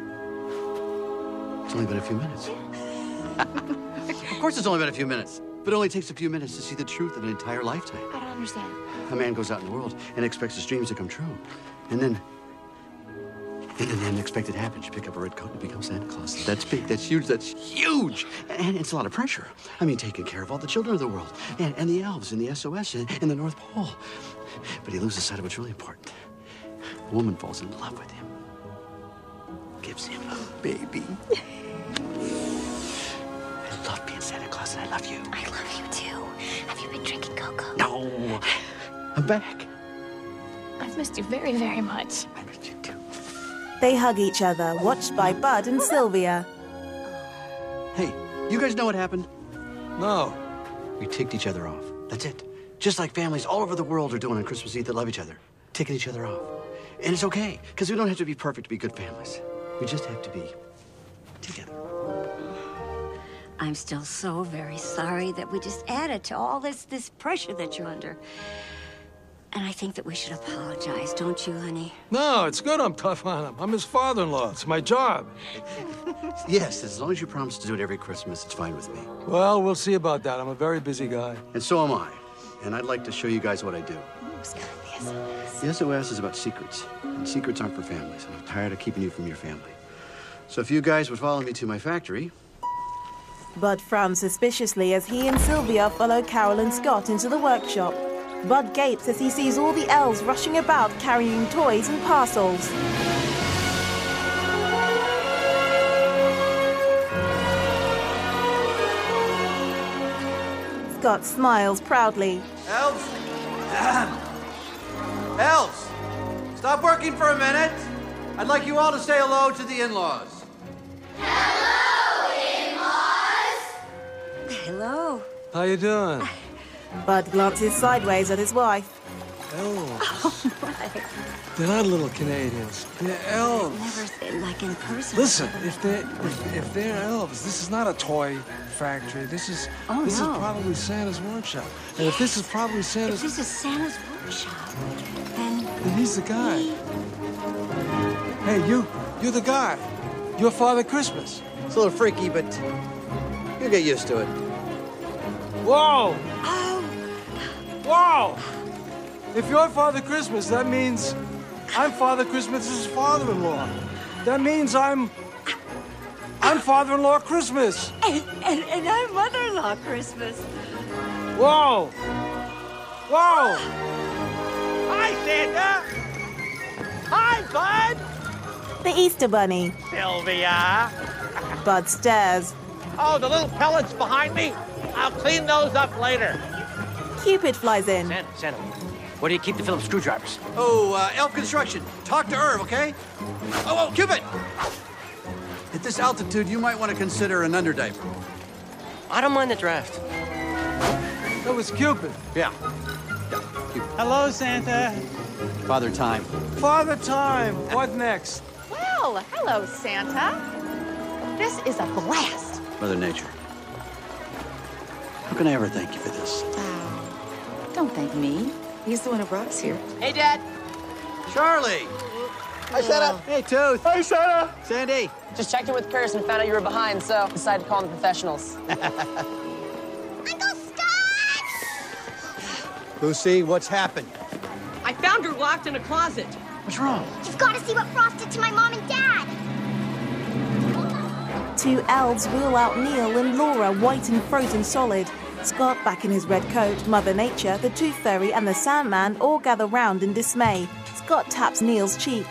It's only been a few minutes. Of course it's only been a few minutes. But it only takes a few minutes to see the truth of an entire lifetime. I don't understand. A man goes out in the world and expects his dreams to come true. And then... And then the unexpected happens. You pick up a red coat and become Santa Claus. That's big. That's huge. That's huge. And it's a lot of pressure. I mean, taking care of all the children of the world. And, and the elves and the S O S and, and the North Pole. But he loses sight of what's really important. A woman falls in love with him. Gives him a baby. I love being Santa Claus and I love you. I love you too. Have you been drinking cocoa? No. I'm back. I've missed you very, very much. I missed you too. They hug each other, watched by Bud and Sylvia. Hey, you guys know what happened? No. We ticked each other off. That's it. Just like families all over the world are doing on Christmas Eve that love each other. Ticking each other off. And it's okay, because we don't have to be perfect to be good families. We just have to be together. I'm still so very sorry that we just added to all this, this pressure that you're under. And I think that we should apologize, don't you, honey? No, it's good I'm tough on him. I'm his father-in-law. It's my job. Yes, as long as you promise to do it every Christmas, it's fine with me. Well, we'll see about that. I'm a very busy guy. And so am I. And I'd like to show you guys what I do. The S O S is about secrets, and secrets aren't for families, and I'm tired of keeping you from your family. So if you guys would follow me to my factory... Bud frowns suspiciously as he and Sylvia follow Carol and Scott into the workshop. Bud gapes as he sees all the elves rushing about carrying toys and parcels. Scott smiles proudly. Elves? Elves! Stop working for a minute. I'd like you all to say hello to the in-laws. Hello, in-laws! Hello. How you doing? Bud glances sideways at his wife. Elves. Oh, my. They're not little Canadians. They're elves. Never been like in person. Listen, if they're if, if they're elves, this is not a toy factory. This is Oh, this no. is probably Santa's workshop. And if this is probably If Santa's, this is Santa's workshop, then... then he's the guy. Hey, you, you're the guy. You're Father Christmas. It's a little freaky, but you'll get used to it. Whoa! Oh! Whoa! If you're Father Christmas, that means I'm Father Christmas's father-in-law. That means I'm... I'm father-in-law Christmas. And, and, and I'm mother-in-law Christmas. Whoa! Whoa! Hi, Santa! Hi, Bud! the Easter Bunny. Sylvia! Bud stares. Oh, the little pellets behind me? I'll clean those up later. Cupid flies in. Santa, Santa, where do you keep the Phillips screwdrivers? Oh, uh, Elf Construction. Talk to Irv, okay? Oh, oh, Cupid! At this altitude, you might want to consider an underdiaper. I don't mind the draft. That was Cupid. Yeah. Yeah, Cupid. Hello, Santa. Father Time. Father Time. What next? Well, hello, Santa. This is a blast. Mother Nature. How can I ever thank you for this? Don't thank me. He's the one who brought us here. Hey, Dad. Charlie! Hi, Santa. Hey, Tooth. Hi, Santa. Sandy. Just checked in with Curse and found out you were behind, so decided to call in the professionals. Uncle Scott! Lucy, what's happened? I found her locked in a closet. What's wrong? You've got to see what Frost did to my mom and dad. Two elves wheel out Neil and Laura, white and frozen solid. Scott, back in his red coat, Mother Nature, the Tooth Fairy, and the Sandman all gather round in dismay. Scott taps Neil's cheek.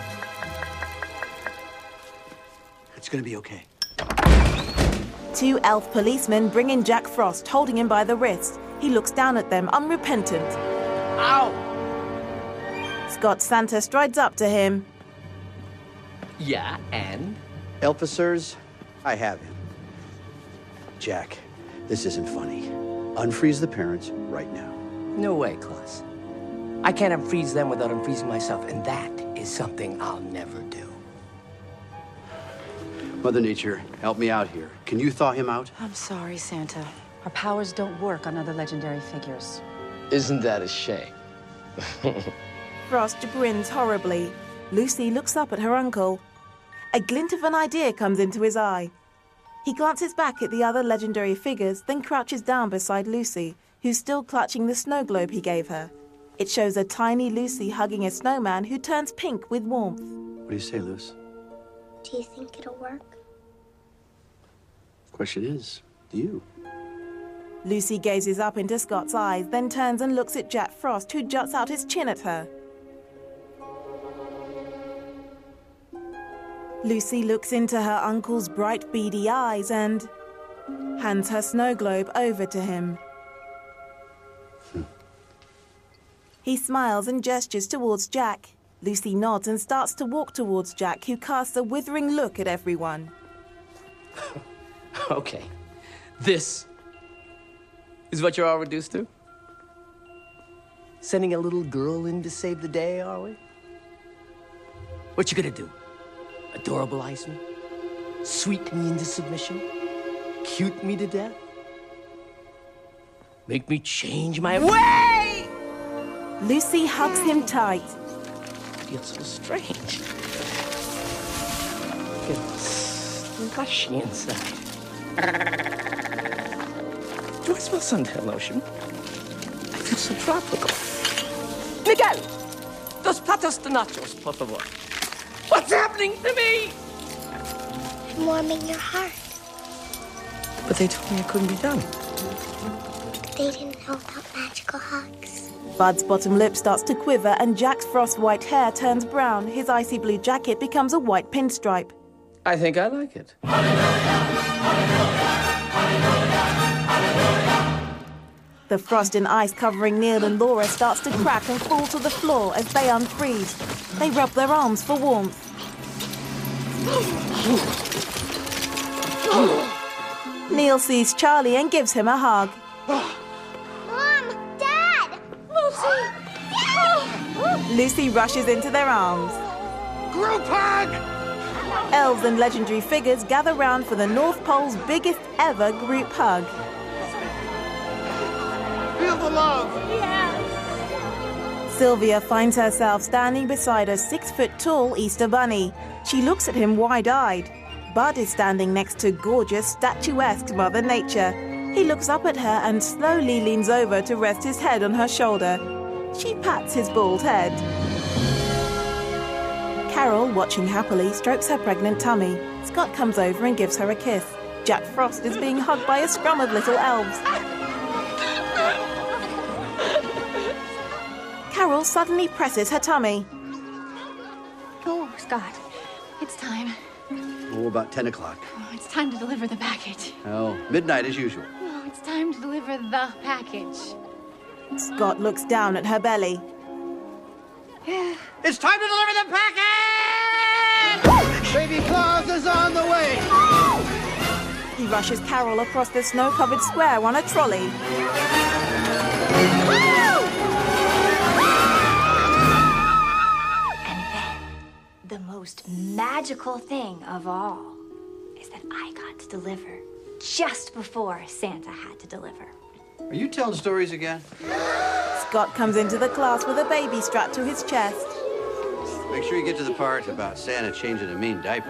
It's gonna be okay. Two elf policemen bring in Jack Frost, holding him by the wrist. He looks down at them, unrepentant. Ow! Scott Santa strides up to him. Yeah, and? Elficers, I have him. Jack, this isn't funny. Unfreeze the parents right now. No way, Klaus. I can't unfreeze them without unfreezing myself, and that is something I'll never do. Mother Nature, help me out here. Can you thaw him out? I'm sorry, Santa. Our powers don't work on other legendary figures. Isn't that a shame? Frost grins horribly. Lucy looks up at her uncle. A glint of an idea comes into his eye. He glances back at the other legendary figures, then crouches down beside Lucy, who's still clutching the snow globe he gave her. It shows a tiny Lucy hugging a snowman who turns pink with warmth. What do you say, Luce? Do you think it'll work? Question is, do you? Lucy gazes up into Scott's eyes, then turns and looks at Jack Frost, who juts out his chin at her. Lucy looks into her uncle's bright, beady eyes and hands her snow globe over to him. He smiles and gestures towards Jack. Lucy nods and starts to walk towards Jack, who casts a withering look at everyone. Okay. This is what you're all reduced to? Sending a little girl in to save the day, are we? What you gonna do? Adorabilize me? Sweet me into submission? Cute me to death? Make me change my way? Lucy hugs him tight. Feels so strange. Feels gushy inside. Do I smell suntan lotion? I feel so tropical. Miguel! Dos platos de nachos, por favor. What's happening to me? I'm warming your heart. But they told me it couldn't be done. They didn't know about magical hugs. Bud's bottom lip starts to quiver and Jack's frost white hair turns brown. His icy blue jacket becomes a white pinstripe. I think I like it. The frost and ice covering Neil and Laura starts to crack and fall to the floor as they unfreeze. They rub their arms for warmth. Neil sees Charlie and gives him a hug. Mom! Dad! Lucy! Dad! Lucy rushes into their arms. Group hug! Elves and legendary figures gather round for the North Pole's biggest ever group hug. Feel the love! Yes! Sylvia finds herself standing beside a six-foot-tall Easter Bunny. She looks at him wide-eyed. Bud is standing next to gorgeous, statuesque Mother Nature. He looks up at her and slowly leans over to rest his head on her shoulder. She pats his bald head. Carol, watching happily, strokes her pregnant tummy. Scott comes over and gives her a kiss. Jack Frost is being hugged by a scrum of little elves. Carol suddenly presses her tummy. Oh, Scott, It's time. Oh, about ten o'clock. Oh, it's time to deliver the package. Oh, midnight as usual. Oh, it's time to deliver the package. Scott looks down at her belly. It's time to deliver the package! Baby Claus is on the way! He rushes Carol across the snow-covered square on a trolley. And then, the most magical thing of all is that I got to deliver just before Santa had to deliver. Are you telling stories again? Scott comes into the class with a baby strapped to his chest. Make sure you get to the part about Santa changing a mean diaper.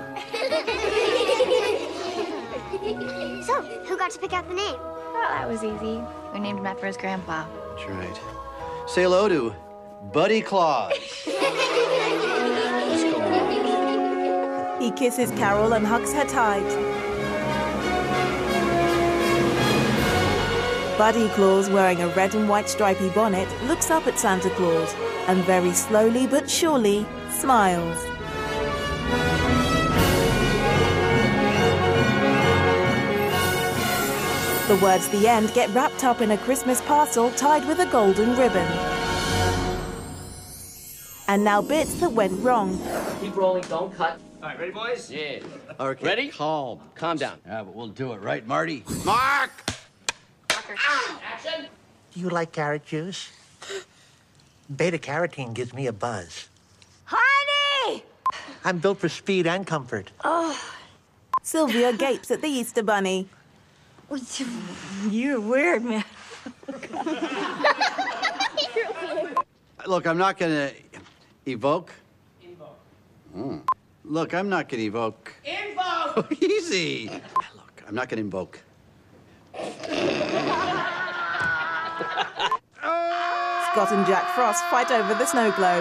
So, who got to pick out the name? Oh, that was easy. We named him after his grandpa. That's right. Say hello to Buddy Claus. Let's go on. He kisses Carol and hugs her tight. Buddy Claus, wearing a red and white stripy bonnet, looks up at Santa Claus and very slowly but surely smiles. The words "the end" get wrapped up in a Christmas parcel tied with a golden ribbon. And now bits that went wrong. Keep rolling, don't cut. All right, ready, boys? Yeah. Okay. Ready? Calm. Calm down. Yeah, but we'll do it, right, Marty? Mark! Action! Do you like carrot juice? Beta-carotene gives me a buzz. Honey! I'm built for speed and comfort. Oh. Sylvia gapes at the Easter Bunny. You're weird, man. Look, I'm not going to evoke. Invoke. Mm. Look, I'm not going to evoke. Invoke! Easy. Look, I'm not going to invoke. Scott and Jack Frost fight over the snow globe.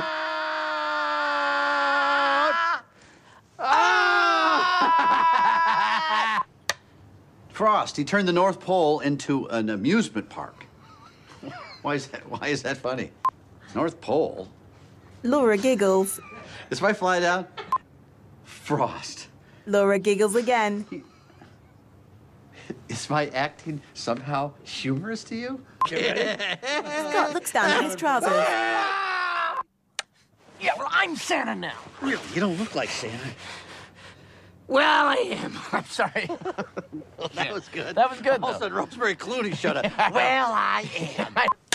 Frost, he turned the North Pole into an amusement park. Why is that, why is that funny? North Pole? Laura giggles. Is my fly down? Frost. Laura giggles again. Is my acting somehow humorous to you? Scott looks down at his trousers. Yeah, well, I'm Santa now. Really? You don't look like Santa. Well, I am. I'm sorry. Well, that was good. That was good, All of a though. sudden, Rosemary Clooney showed up. Well, I am.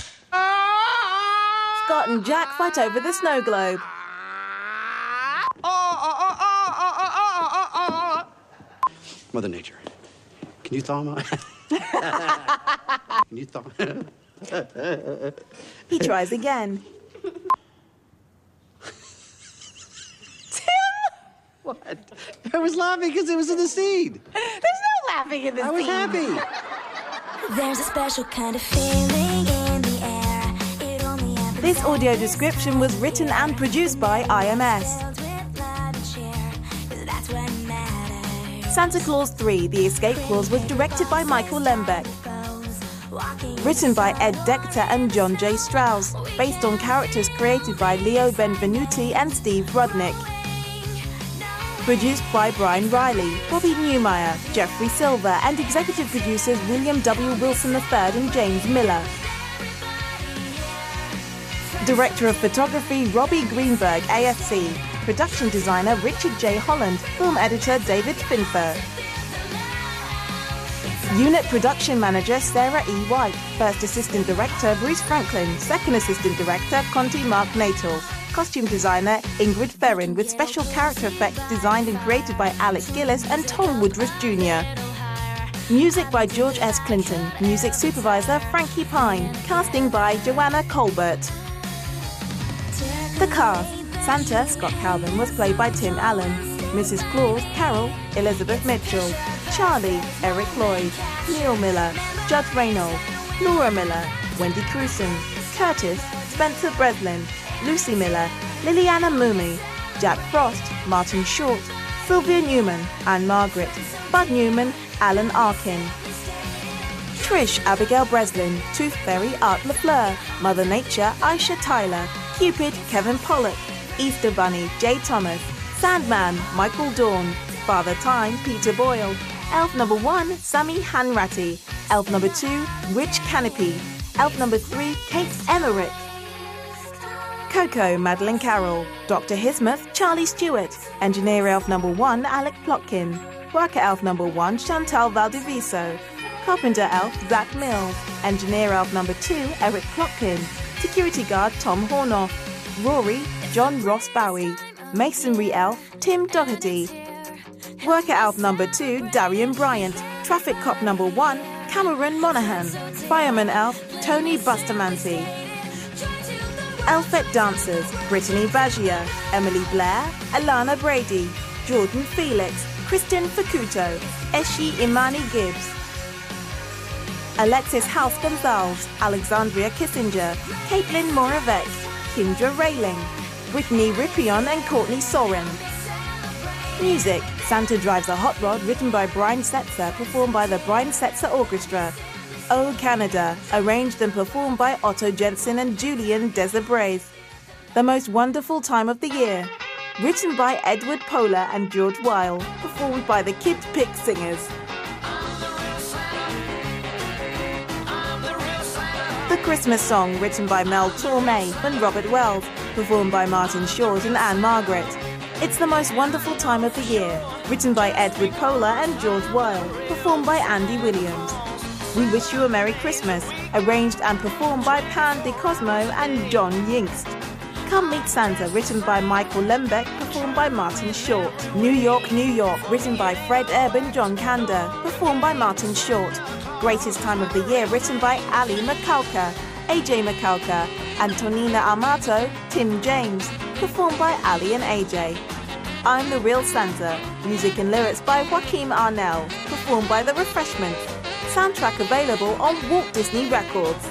Scott and Jack fight over the snow globe. Mother Nature, can you thaw my... Can you thaw... He tries again. What? I was laughing because it was in the scene. There's no laughing in this I was scene. happy. There's a special kind of feeling in the air. It only happens. This audio description was written and produced by I M S. Santa Claus three, The Escape Clause was directed by Michael Lembeck. Written by Ed Decter and John J. Strauss, based on characters created by Leo Benvenuti and Steve Rudnick. Produced by Brian Riley, Bobby Newmeyer, Jeffrey Silver, and executive producers William W. Wilson the third and James Miller. Director of Photography Robbie Greenberg, A F C. Production designer Richard J. Holland. Film editor David Finfer. Unit production manager Sarah E. White. First assistant director Bruce Franklin. Second assistant director Conti Mark Natal. Costume designer Ingrid Ferrin, with special character effects designed and created by Alec Gillis and Tom Woodruff Junior Music by George S. Clinton. Music supervisor Frankie Pine. Casting by Joanna Colbert. The cast. Santa, Scott Calvin, was played by Tim Allen. Missus Claus, Carol, Elizabeth Mitchell. Charlie, Eric Lloyd. Neil Miller, Judd Reynolds. Laura Miller, Wendy Crewson. Curtis, Spencer Breslin. Lucy Miller, Liliana Mumi. Jack Frost, Martin Short. Sylvia Newman, Anne Margaret. Bud Newman, Alan Arkin. Trish, Abigail Breslin. Tooth Fairy, Art LaFleur. Mother Nature, Aisha Tyler. Cupid, Kevin Pollock. Easter Bunny, Jay Thomas. Sandman, Michael Dorn. Father Time, Peter Boyle. Elf number one, Sami Hanratty. Elf number two, Rich Canopy. Elf number three, Kate Emmerich. Coco, Madeline Carroll. Doctor Hismuth, Charlie Stewart. Engineer Elf number one, Alec Plotkin. Worker Elf number one, Chantal Valdiviso. Carpenter Elf, Zach Mills. Engineer Elf number two, Eric Plotkin. Security Guard, Tom Hornoff. Rory, John Ross Bowie. Masonry Elf, Tim Doherty. Worker Elf number two, Darian Bryant. Traffic Cop number one, Cameron Monaghan. Fireman Elf, Tony Bustamanti. Elfette Dancers, Brittany Bagia. Emily Blair, Alana Brady. Jordan Felix, Kristen Facuto. Eshi Imani Gibbs. Alexis House Gonzalez, Alexandria Kissinger. Caitlin Moravec. Kindra Railing. Brittany Rippion and Courtney Soren. Music, Santa Drives a Hot Rod, written by Brian Setzer, performed by the Brian Setzer Orchestra. Oh Canada, arranged and performed by Otto Jensen and Julian Desabrais. The Most Wonderful Time of the Year, written by Edward Polar and George Weil, performed by the Kid Pick Singers. The Christmas Song, written by Mel Torme and Robert Wells, performed by Martin Short and Anne Margaret. It's the Most Wonderful Time of the Year, written by Edward Polar and George Weil, performed by Andy Williams. We Wish You a Merry Christmas, arranged and performed by Pan DeCosmo and John Yingst. Come Meet Santa, written by Michael Lembeck, performed by Martin Short. New York, New York, written by Fred Ebb and John Kander, performed by Martin Short. Greatest Time of the Year, written by Ali McCalca, A J McCalca, Antonina Amato, Tim James, performed by Ali and A J. I'm the Real Santa, music and lyrics by Joaquim Arnell, performed by The Refreshments. Soundtrack available on Walt Disney Records.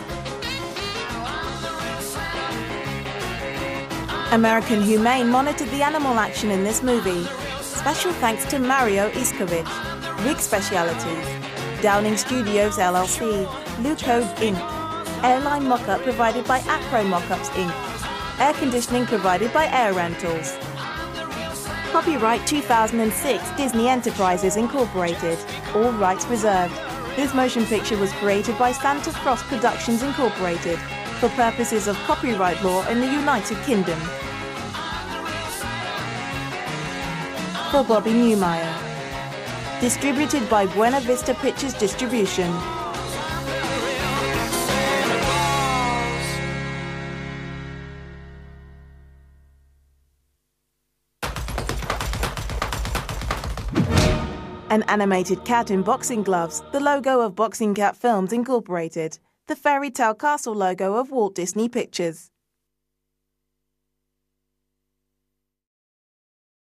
American Humane monitored the animal action in this movie. Special thanks to Mario Iskovich. Rig Specialities. Downing Studios L L C. Lucode Incorporated. Airline mock-up provided by Acro Mockups Incorporated. Air conditioning provided by Air Rentals. Copyright two thousand six Disney Enterprises Incorporated. All rights reserved. This motion picture was created by Santa Frost Productions Incorporated for purposes of copyright law in the United Kingdom. For Bobby Newmeyer. Distributed by Buena Vista Pictures Distribution. An animated cat in boxing gloves, the logo of Boxing Cat Films Incorporated, the Fairy Tale Castle logo of Walt Disney Pictures.